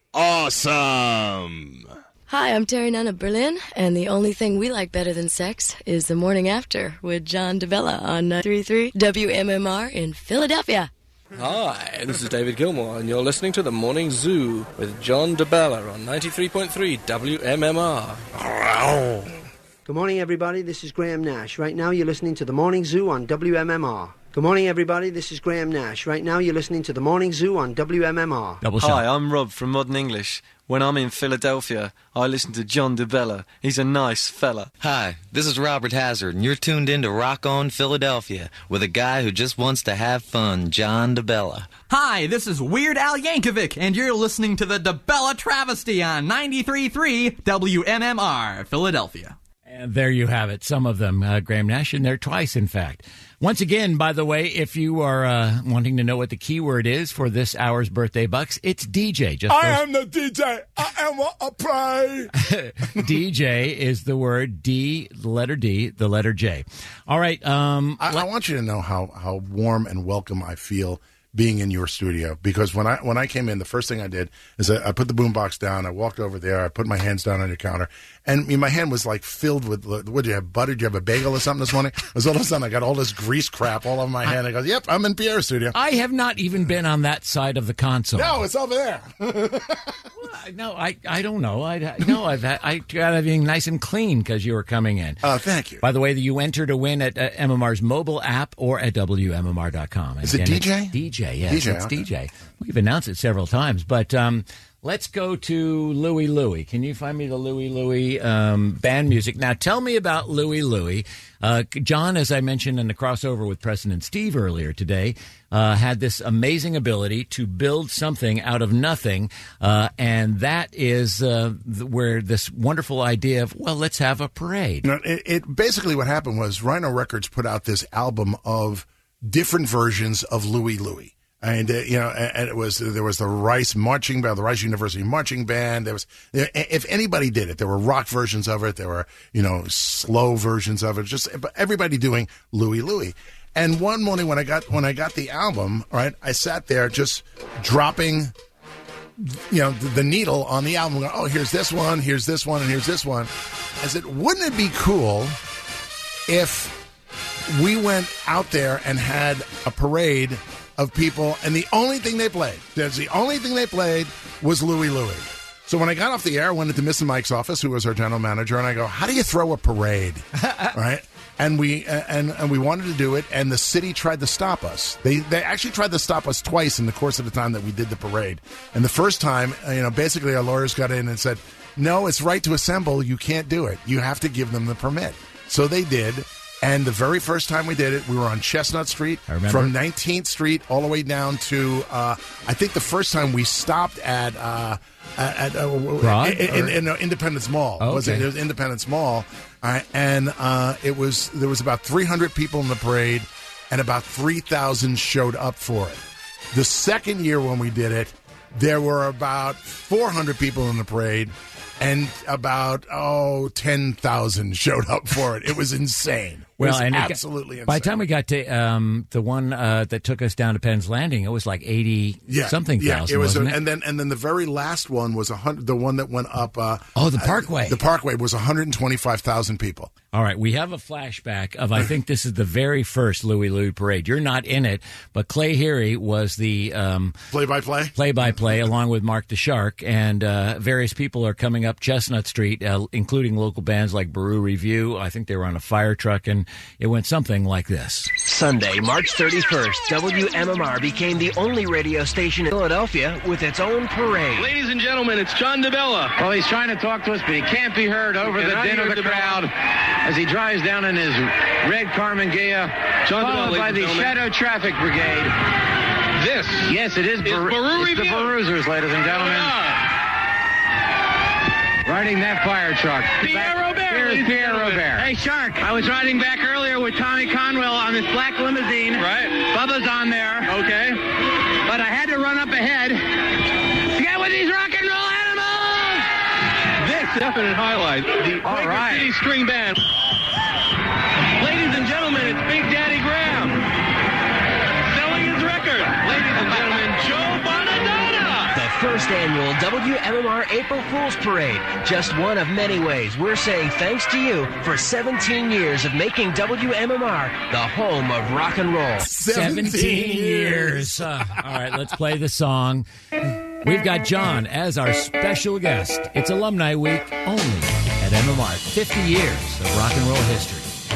Awesome. Hi, I'm Terry Nunn of Berlin, and the only thing we like better than sex is the morning after with John DeBella on ninety-three point three W M M R in Philadelphia. Hi, this is David Gilmour, and you're listening to The Morning Zoo with John DeBella on ninety-three point three W M M R. Good morning, everybody. This is Graham Nash. Right now, you're listening to The Morning Zoo on W M M R. Good morning, everybody. This is Graham Nash. Right now, you're listening to The Morning Zoo on W M M R. Hi, I'm Rob from Modern English. When I'm in Philadelphia, I listen to John DeBella. He's a nice fella. Hi, this is Robert Hazard, and you're tuned in to Rock On Philadelphia with a guy who just wants to have fun, John DeBella. Hi, this is Weird Al Yankovic, and you're listening to the DeBella Travesty on ninety-three point three W M M R, Philadelphia. And there you have it, some of them, uh, Graham Nash, and there twice, in fact. Once again, by the way, if you are uh, wanting to know what the keyword is for this hour's birthday bucks, it's D J. Just I those- am the D J. I am a, a prey. D J is the word D, the letter D, the letter J. All right. Um, I, I want you to know how, how warm and welcome I feel being in your studio, because when I when I came in, the first thing I did is I, I put the boombox down. I walked over there. I put my hands down on your counter, and I mean, my hand was like filled with, what did you have, butter? Did you have a bagel or something this morning? Because all of a sudden I got all this grease crap all over my hand. I go, yep, I'm in Pierre's studio. I have not even been on that side of the console. No, it's over there. No, I, I don't know. I no, I've had, I got everything nice and clean because you were coming in. Oh, uh, thank you. By the way, you enter to win at uh, M M R's mobile app or at W M M R dot com. Is it D J? D J, yes, D J, it's okay. D J. We've announced it several times, but um, let's go to Louie Louie. Can you find me the Louie Louie um, band music? Now, tell me about Louie Louie. Uh, John, as I mentioned in the crossover with Preston and Steve earlier today, uh, had this amazing ability to build something out of nothing, uh, and that is uh, th- where this wonderful idea of, well, let's have a parade. You know, it, it basically what happened was Rhino Records put out this album of different versions of Louie Louie. And uh, you know, and it was there was the Rice marching band, the Rice University marching band. There was, if anybody did it, there were rock versions of it. There were, you know, slow versions of it. Just everybody doing Louie Louie. And one morning when I got when I got the album, right, I sat there just dropping, you know, the, the needle on the album. Going, oh, here's this one, here's this one, and here's this one. I said, wouldn't it be cool if we went out there and had a parade of people, and the only thing they played, that's the only thing they played was Louie Louie. So when I got off the air, I went into Mister Mike's office, who was our general manager, and I go, how do you throw a parade? Right? And we and, and we wanted to do it, and the city tried to stop us. They they actually tried to stop us twice in the course of the time that we did the parade. And the first time, you know, basically our lawyers got in and said, no, it's right to assemble. You can't do it. You have to give them the permit. So they did. And the very first time we did it, we were on Chestnut Street from nineteenth Street all the way down to, uh, I think the first time we stopped at uh, at, at uh, in, in, in uh, Independence Mall. Oh, okay. was it? It was Independence Mall. Uh, and uh, it was there was about three hundred people in the parade, and about three thousand showed up for it. The second year when we did it, there were about four hundred people in the parade, and about, oh, ten thousand showed up for it. It was insane. It Well, was and it got- absolutely insane. by the time we got to um, the one uh, that took us down to Penn's Landing, it was like eighty something yeah, thousand. it was, wasn't a, it? and then and then the very last one was a hundred. The one that went up. Uh, Oh, the Parkway. Uh, the Parkway was one hundred twenty-five thousand people. All right, we have a flashback of, I think this is the very first Louie Louie parade. You're not in it, but Clay Heary was the um, play-by-play, play-by-play, along with Mark the Shark, and uh, various people are coming up Chestnut Street, uh, including local bands like Baru Review. I think they were on a fire truck, and it went something like this. Sunday, March thirty-first, W M M R became the only radio station in Philadelphia with its own parade. Ladies and gentlemen, it's John DeBella. Well, he's trying to talk to us, but he can't be heard over Can the I din of hear the DeBella? crowd as he drives down in his red Carmen Ghia, John followed DeBella, by ladies the and gentlemen. Shadow Traffic Brigade. This Yes, it is, is Bar- Baru it's the Review. Baruzers, ladies and gentlemen. Riding that fire truck. Pierre Back- Robert, Here's ladies and Pierre gentlemen. Robert. Hey, Shark. I was riding back earlier with Tommy Conwell on this black limousine. Right. Bubba's on there. Okay. But I had to run up ahead to get with these rock and roll animals. This definite highlight. The All Quaker right. City String Band. Ladies and gentlemen, it's Big Daddy Graham selling his record. Ladies and gentlemen, Joe Bonadonna. The first annual W M M R April Fool's Parade. Just one of many ways we're saying thanks to you for seventeen years of making W M M R the home of rock and roll. seventeen years. Uh, all right, let's play the song. We've got John as our special guest. It's Alumni Week only at M M R. fifty years of rock and roll history.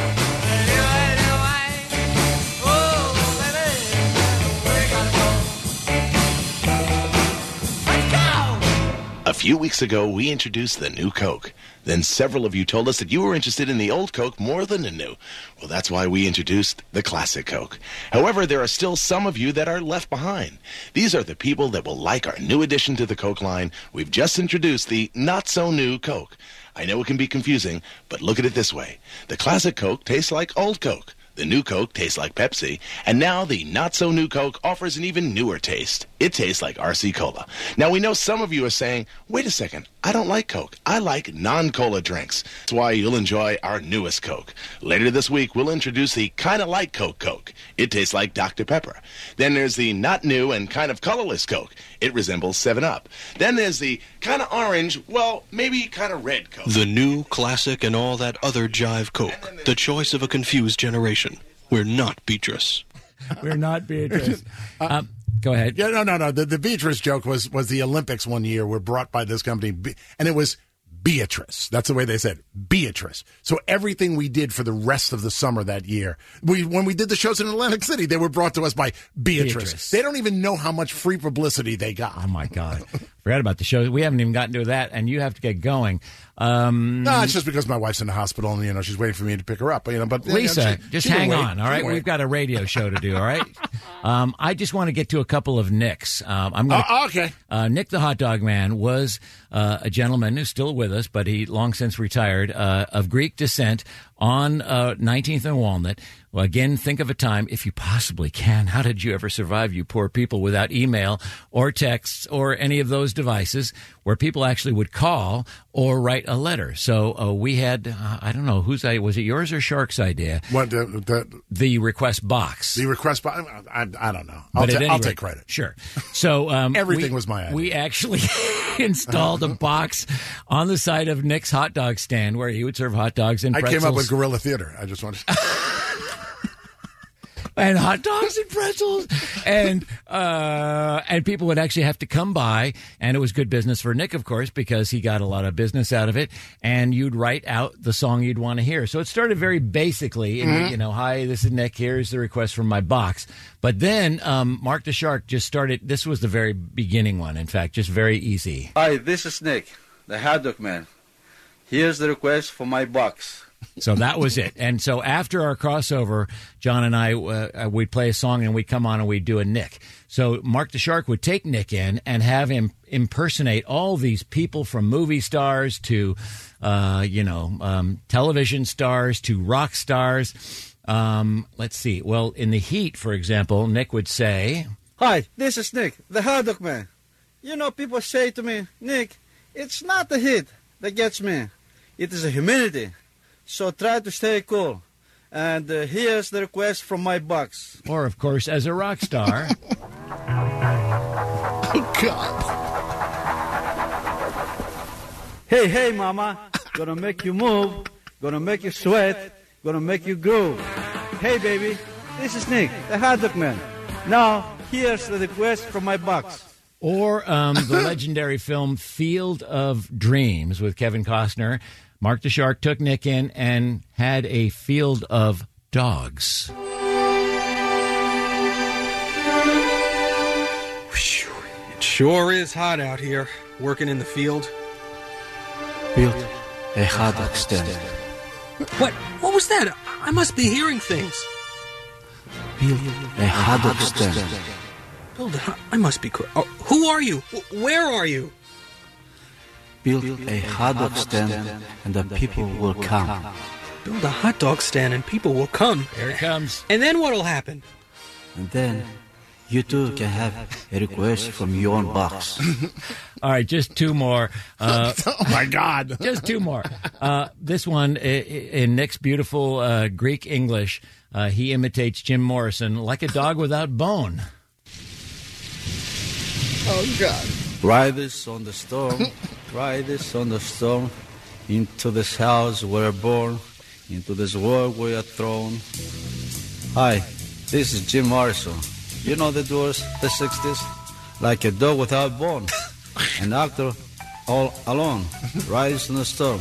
A few weeks ago, we introduced the new Coke. Then several of you told us that you were interested in the old Coke more than the new. Well, that's why we introduced the Classic Coke. However, there are still some of you that are left behind. These are the people that will like our new addition to the Coke line. We've just introduced the not-so-new Coke. I know it can be confusing, but look at it this way. The Classic Coke tastes like old Coke. The new Coke tastes like Pepsi, and now the not-so-new Coke offers an even newer taste. It tastes like R C Cola. Now, we know some of you are saying, wait a second, I don't like Coke. I like non-cola drinks. That's why you'll enjoy our newest Coke. Later this week, we'll introduce the kind of like Coke Coke. It tastes like Doctor Pepper. Then there's the not new and kind of colorless Coke. It resembles seven up. Then there's the kind of orange, well, maybe kind of red Coke. The new, classic, and all that other jive Coke. The choice of a confused generation. We're not Beatrice. We're not Beatrice. um, go ahead. Yeah, no, no, no. The, the Beatrice joke was was the Olympics one year were brought by this company, Be- and it was Beatrice. That's the way they said Beatrice. So everything we did for the rest of the summer that year, we when we did the shows in Atlantic City, they were brought to us by Beatrice. Beatrice. They don't even know how much free publicity they got. Oh, my God. Forgot about the show. We haven't even gotten to that, and you have to get going. Um, No, it's just because my wife's in the hospital and you know she's waiting for me to pick her up. But, you know, but Lisa, you know, she- just she can hang wait. on, all She right? can wait. We've got a radio show to do, all right? um, I just want to get to a couple of Nicks. Um, I'm gonna, Oh, okay. Uh, Nick the Hot Dog Man was uh, a gentleman who's still with us, but he long since retired, uh, of Greek descent, on uh, nineteenth and Walnut. Well, again, think of a time, if you possibly can. How did you ever survive, you poor people, without email or texts or any of those devices where people actually would call or write a letter? So uh, we had, uh, I don't know, whose idea, was it yours or Shark's idea? What the, the, the request box. The request box? I, I don't know. I'll, ta- I'll rate, take credit. Sure. So um, everything we, was my idea. We actually installed a box on the side of Nick's hot dog stand where he would serve hot dogs and pretzels. I came up with Guerrilla Theater. I just wanted to... And hot dogs and pretzels, and uh, and people would actually have to come by, and it was good business for Nick, of course, because he got a lot of business out of it. And you'd write out the song you'd want to hear. So it started very basically, in, mm-hmm. you know, hi, this is Nick. Here's the request from my box. But then um, Mark the Shark just started. This was the very beginning one. In fact, just very easy. Hi, this is Nick, the hot dog man. Here's the request for my box. So that was it. And so after our crossover, John and I, uh, we'd play a song and we'd come on and we'd do a Nick. So Mark the Shark would take Nick in and have him impersonate all these people, from movie stars to, uh, you know, um, television stars to rock stars. Um, let's see. Well, in The Heat, for example, Nick would say, hi, this is Nick, the hot dog man. You know, people say to me, Nick, it's not the heat that gets me. It is the humidity. So try to stay cool. And uh, here's the request from my box. Or, of course, as a rock star. Oh, God. Hey, hey, mama. Gonna make you move. Gonna make you sweat. Gonna make you groove. Hey, baby. This is Nick, the hot dog man. Now, here's the request from my box. Or um, the legendary film Field of Dreams with Kevin Costner. Mark the Shark took Nick in and had a field of dogs. It sure is hot out here, working in the field. Built a hot dog stand. What? What was that? I must be hearing things. Built a hot dog stand. Build a hot... I must be... Oh, who are you? Where are you? Build a hot dog stand and the people will come. Build a hot dog stand and people will come. Here it comes. And then what'll happen? And then you too can have a request from your own box. All right, just two more. Uh, oh, my God. Just two more. Uh, this one, in Nick's beautiful uh, Greek English, uh, he imitates Jim Morrison like a dog without bone. Oh, God. Try this on the storm. Try this on the storm. Into this house we're born. Into this world we are thrown. Hi, this is Jim Morrison. You know the Doors, the sixties? Like a dog without bone. An actor all alone. Rise in the storm.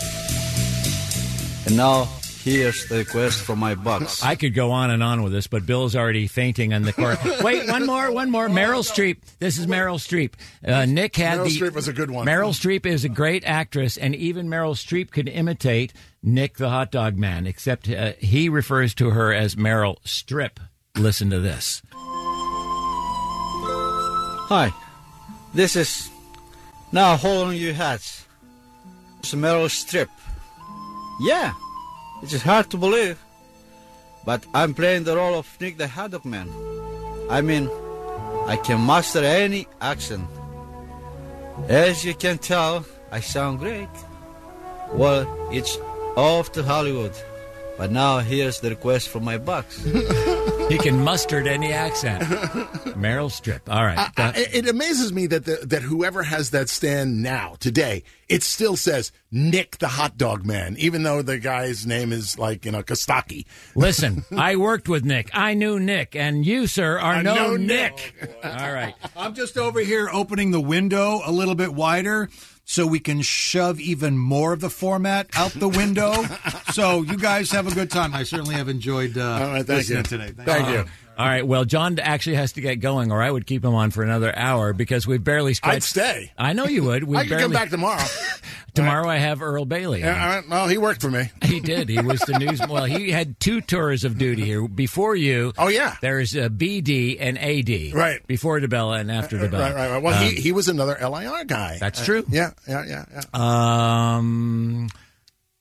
And now, here's the request from my box. I could go on and on with this, but Bill's already fainting on the court. Wait, one more, one more. Meryl Streep. This is Meryl Streep. Uh, Nick had Meryl the... Streep was a good one. Meryl Streep is a great actress, and even Meryl Streep could imitate Nick the hot dog man, except uh, he refers to her as Meryl Strip. Listen to this. Hi, this is... Now hold on your hats. It's Meryl Streep. Yeah. It is hard to believe, but I'm playing the role of Nick the hot dog man. I mean, I can master any accent. As you can tell, I sound great. Well, it's off to Hollywood, but now here's the request from my box. He can muster any accent. Meryl Streep. All right. Uh, uh, it amazes me that the, that whoever has that stand now, today, it still says Nick the hot dog man, even though the guy's name is like, you know, Kostaki. Listen, I worked with Nick. I knew Nick, and you, sir, are I no know Nick. All right. I'm just over here opening the window a little bit wider so we can shove even more of the format out the window. So you guys have a good time. I certainly have enjoyed uh, all right, thank listening you. today. Thank, thank you. you. All right. Well, John actually has to get going, or I would keep him on for another hour because we've barely scratched. I'd stay. I know you would. We I could barely... come back tomorrow. Tomorrow I have Earl Bailey. Yeah, all right. Well, he worked for me. He did. He was the news. Well, he had two tours of duty here. Before you, oh yeah, there's a B D and A D. Right. Before DeBella and after DeBella. Right, right, right. Well, um, he he was another L I R guy. That's true. Uh, yeah, yeah, yeah, yeah. Um.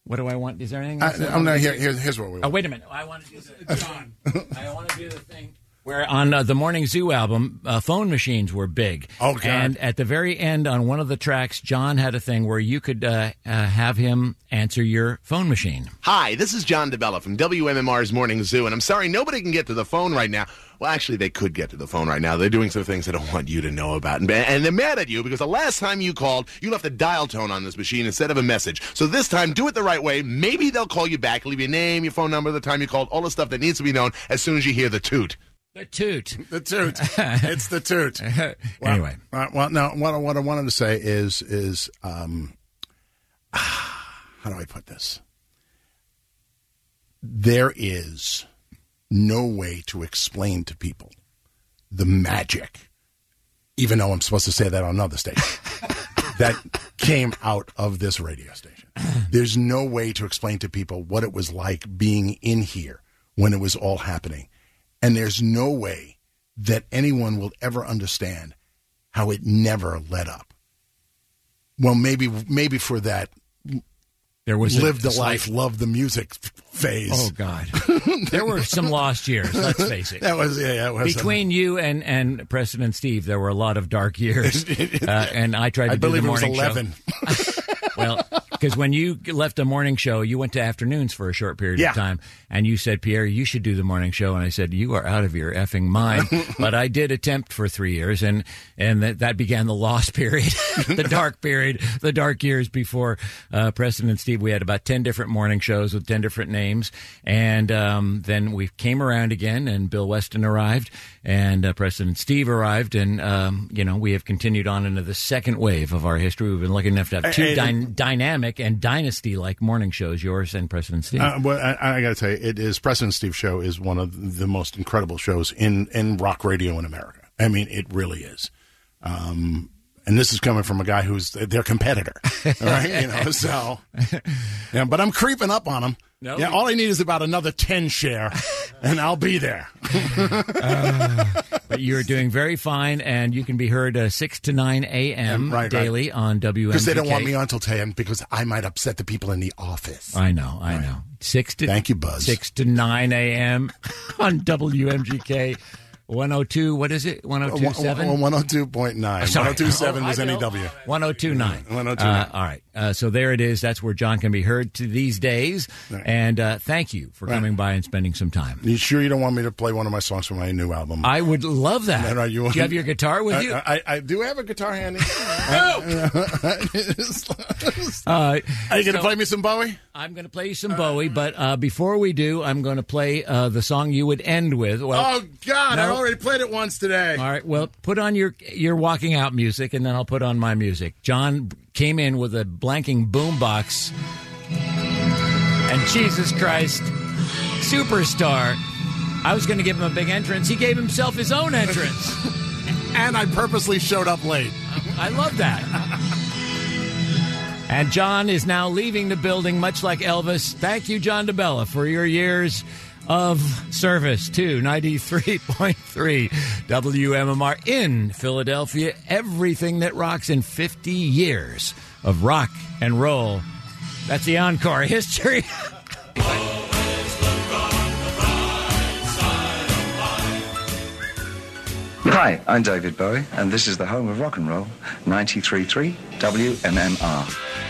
What do I want? Is there anything I, else? I I'm wanna not do? here. Here- Here's what we want. Oh, wait a minute. I want to do the John. I want to do the thing where on uh, the Morning Zoo album, uh, phone machines were big. Oh, God. And at the very end, on one of the tracks, John had a thing where you could uh, uh, have him answer your phone machine. Hi, this is John DeBella from W M M R's Morning Zoo, and I'm sorry nobody can get to the phone right now. Well, actually, they could get to the phone right now. They're doing some things they don't want you to know about. And, and they're mad at you because the last time you called, you left a dial tone on this machine instead of a message. So this time, do it the right way. Maybe they'll call you back, leave your name, your phone number, the time you called, all the stuff that needs to be known as soon as you hear the toot. The toot. The toot. It's the toot. Well, Anyway. uh, well, now what I, what I wanted to say is is um, how do I put this? There is no way to explain to people the magic, even though I'm supposed to say that on another station, that came out of this radio station. There's no way to explain to people what it was like being in here when it was all happening. And there's no way that anyone will ever understand how it never let up. Well, maybe maybe for that There was a- live the a life, slight- love the music phase. Oh, God. There were some lost years, let's face it. That was, yeah, that was. Between you and, and Preston and Steve, there were a lot of dark years. Uh, and I tried to I do believe the it was morning eleven. show. Well, because when you left a morning show, you went to afternoons for a short period Yeah. of time, and you said, Pierre, you should do the morning show. And I said, you are out of your effing mind. But I did attempt for three years, and, and that, that began the lost period, the dark period, the dark years before uh, Preston and Steve. We had about ten different morning shows with ten different names, and um, then we came around again, and Bill Weston arrived, and uh, Preston and Steve arrived, and, um, you know, we have continued on into the second wave of our history. We've been lucky enough to have two And- dy- dynamic and dynasty-like morning shows, yours and President Steve. Uh, well, I, I got to tell you, it is President Steve show is one of the most incredible shows in, in rock radio in America. I mean, it really is. Um, and this is coming from a guy who's their competitor, right? You know, so yeah. But I'm creeping up on him. No. Yeah, all I need is about another ten share, and I'll be there. uh, but you're doing very fine, and you can be heard uh, six to nine a.m. Right, right. daily on W M G K. Because they don't want me on until ten, because I might upset the people in the office. I know, I know. Six to Thank you, Buzz. Six to nine a.m. on W M G K. one oh two, what is it? one oh two point seven? one oh two point nine. Sorry. one oh two point seven Oh, was I know. N E W. one oh two point nine. one oh two point Uh, nine. all right. Uh, so there it is. That's where John can be heard to these days. Right. And uh, thank you for Right. coming by and spending some time. You sure you don't want me to play one of my songs from my new album? I would love that. All right, you do want- you have your guitar with I, you? I, I do have a guitar handy. Uh, Are you going to so- play me some Bowie? I'm going to play you some Bowie, but uh, before we do, I'm going to play uh, the song you would end with. Well, Oh, God, I no. already played it once today. All right, well, put on your your walking out music, and then I'll put on my music. John came in with a blanking boombox, and Jesus Christ, superstar. I was going to give him a big entrance. He gave himself his own entrance. And I purposely showed up late. I love that. And John is now leaving the building, much like Elvis. Thank you, John DeBella, for your years of service to ninety-three point three W M M R in Philadelphia. Everything that rocks in fifty years of rock and roll. That's the encore history. Hi, I'm David Bowie, and this is the home of rock and roll, ninety-three point three W M M R.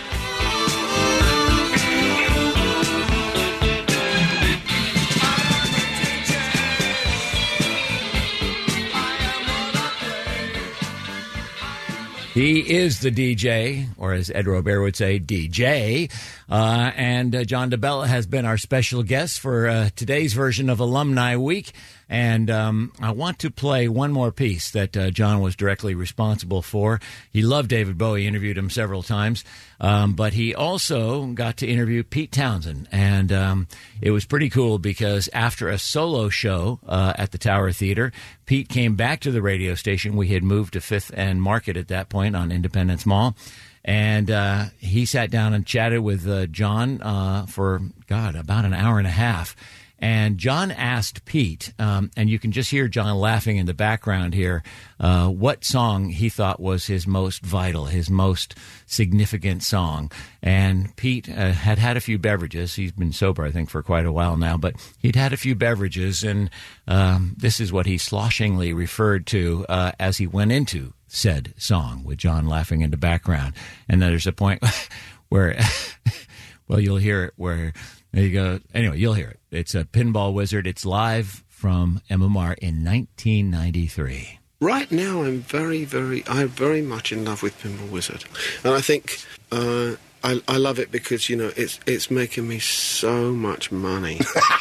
He is the D J, or as Ed Robert would say, D J. Uh, and uh, John DeBella has been our special guest for uh, today's version of Alumni Week. And um, I want to play one more piece that uh, John was directly responsible for. He loved David Bowie, interviewed him several times. Um, but he also got to interview Pete Townsend. And um, it was pretty cool because after a solo show uh, at the Tower Theater, Pete came back to the radio station. We had moved to Fifth and Market at that point on Independence Mall. And uh, he sat down and chatted with uh, John uh, for, God, about an hour and a half. And John asked Pete, um, and you can just hear John laughing in the background here, uh, what song he thought was his most vital, his most significant song. And Pete uh, had had a few beverages. He's been sober, I think, for quite a while now, but he'd had a few beverages, and um, this is what he sloshingly referred to uh, as he went into said song, with John laughing in the background. And then there's a point where, well, you'll hear it where... There you go. Anyway, you'll hear it. It's a Pinball Wizard. It's live from M M R in nineteen ninety-three. Right now, I'm very, very, I'm very much in love with Pinball Wizard, and I think uh, I, I love it because you know it's it's making me so much money.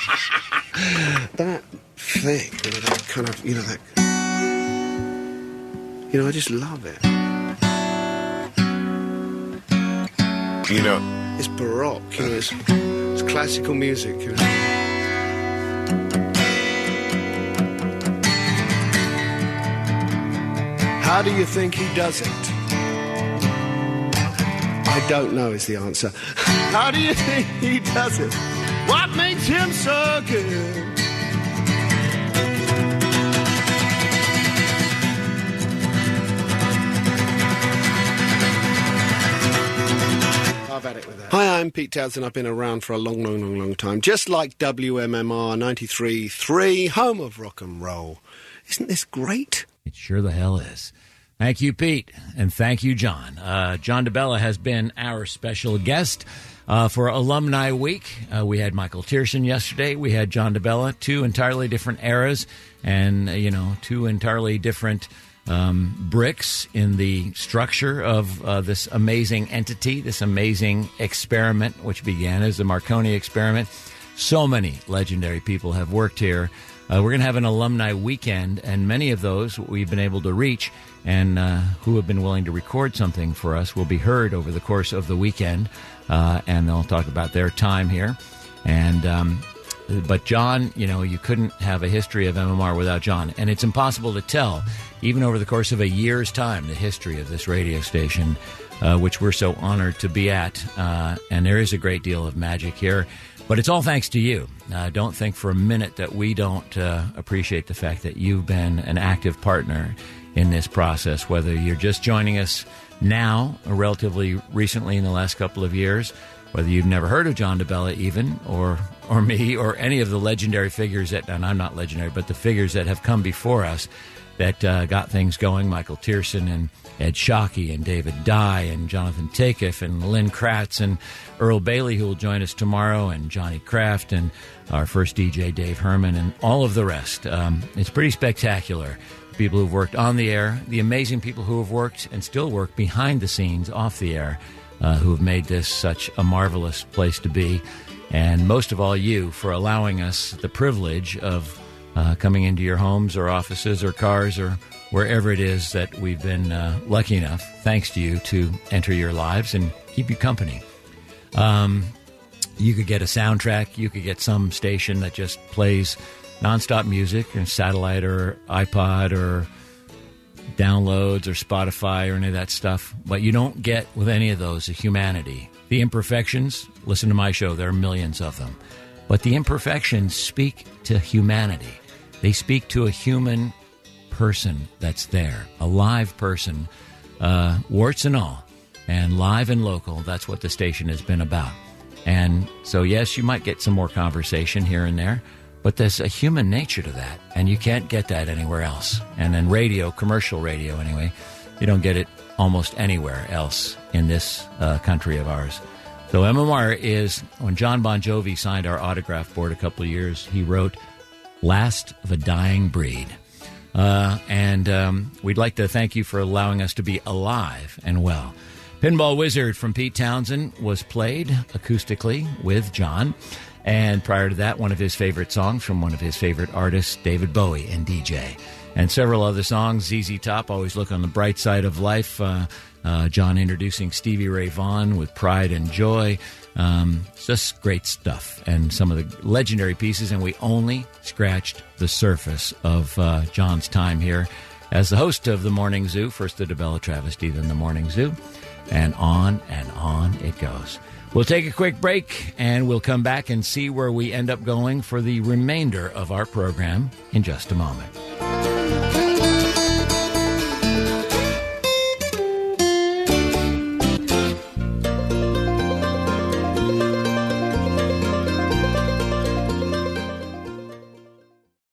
That thing, you know, that kind of, you know, that, you know, I just love it. You know. It's baroque, you know, it's, it's classical music, you know. How do you think he does it? I don't know is the answer. How do you think he does it? What makes him so good? I've had it with that. Hi, I'm Pete Townsend. I've been around for a long, long, long, long time. Just like W M M R ninety-three point three, home of rock and roll. Isn't this great? It sure the hell is. Thank you, Pete, and thank you, John. Uh, John DeBella has been our special guest uh, for Alumni Week. Uh, we had Michael Tierson yesterday. We had John DeBella, two entirely different eras and, uh, you know, two entirely different um, bricks in the structure of uh, this amazing entity, this amazing experiment, which began as the Marconi experiment. So many legendary people have worked here. Uh, we're going to have an alumni weekend, and many of those we've been able to reach and uh, who have been willing to record something for us will be heard over the course of the weekend, uh, and they'll talk about their time here. And um, but John, you know, you couldn't have a history of M M R without John, and it's impossible to tell, even over the course of a year's time, the history of this radio station, uh, which we're so honored to be at. Uh, and there is a great deal of magic here. But it's all thanks to you. Uh, don't think for a minute that we don't uh, appreciate the fact that you've been an active partner in this process, whether you're just joining us now or relatively recently in the last couple of years, whether you've never heard of John DeBella even, or or me, or any of the legendary figures that, and I'm not legendary, but the figures that have come before us that uh, got things going, Michael Tierson and Ed Shockey and David Dye and Jonathan Takeif and Lynn Kratz and Earl Bailey, who will join us tomorrow, and Johnny Kraft and our first D J, Dave Herman, and all of the rest. Um, it's pretty spectacular. The people who've worked on the air, the amazing people who have worked and still work behind the scenes off the air, uh, who have made this such a marvelous place to be. And most of all, you, for allowing us the privilege of uh, coming into your homes or offices or cars or wherever it is that we've been uh, lucky enough, thanks to you, to enter your lives and keep you company. Um, you could get a soundtrack. You could get some station that just plays nonstop music, or satellite or iPod or downloads or Spotify or any of that stuff. But you don't get with any of those the humanity. The imperfections, listen to my show, there are millions of them. But the imperfections speak to humanity. They speak to a human person that's there, a live person, uh, warts and all, and live and local. That's what the station has been about. And so, yes, you might get some more conversation here and there, but there's a human nature to that, and you can't get that anywhere else. And then radio, commercial radio anyway, you don't get it almost anywhere else in this uh, country of ours. So M M R is, when John Bon Jovi signed our autograph board a couple of years, he wrote, "Last of a Dying Breed." Uh, and um, we'd like to thank you for allowing us to be alive and well. Pinball Wizard from Pete Townsend was played acoustically with John. And prior to that, one of his favorite songs from one of his favorite artists, David Bowie and D J. And several other songs, Z Z Top, Always Look on the Bright Side of Life. Uh, uh, John introducing Stevie Ray Vaughan with Pride and Joy. Um, just great stuff. And some of the legendary pieces. And we only scratched the surface of uh, John's time here as the host of the Morning Zoo. First the DeBella Travesty, then the Morning Zoo. And on and on it goes. We'll take a quick break, and we'll come back and see where we end up going for the remainder of our program in just a moment.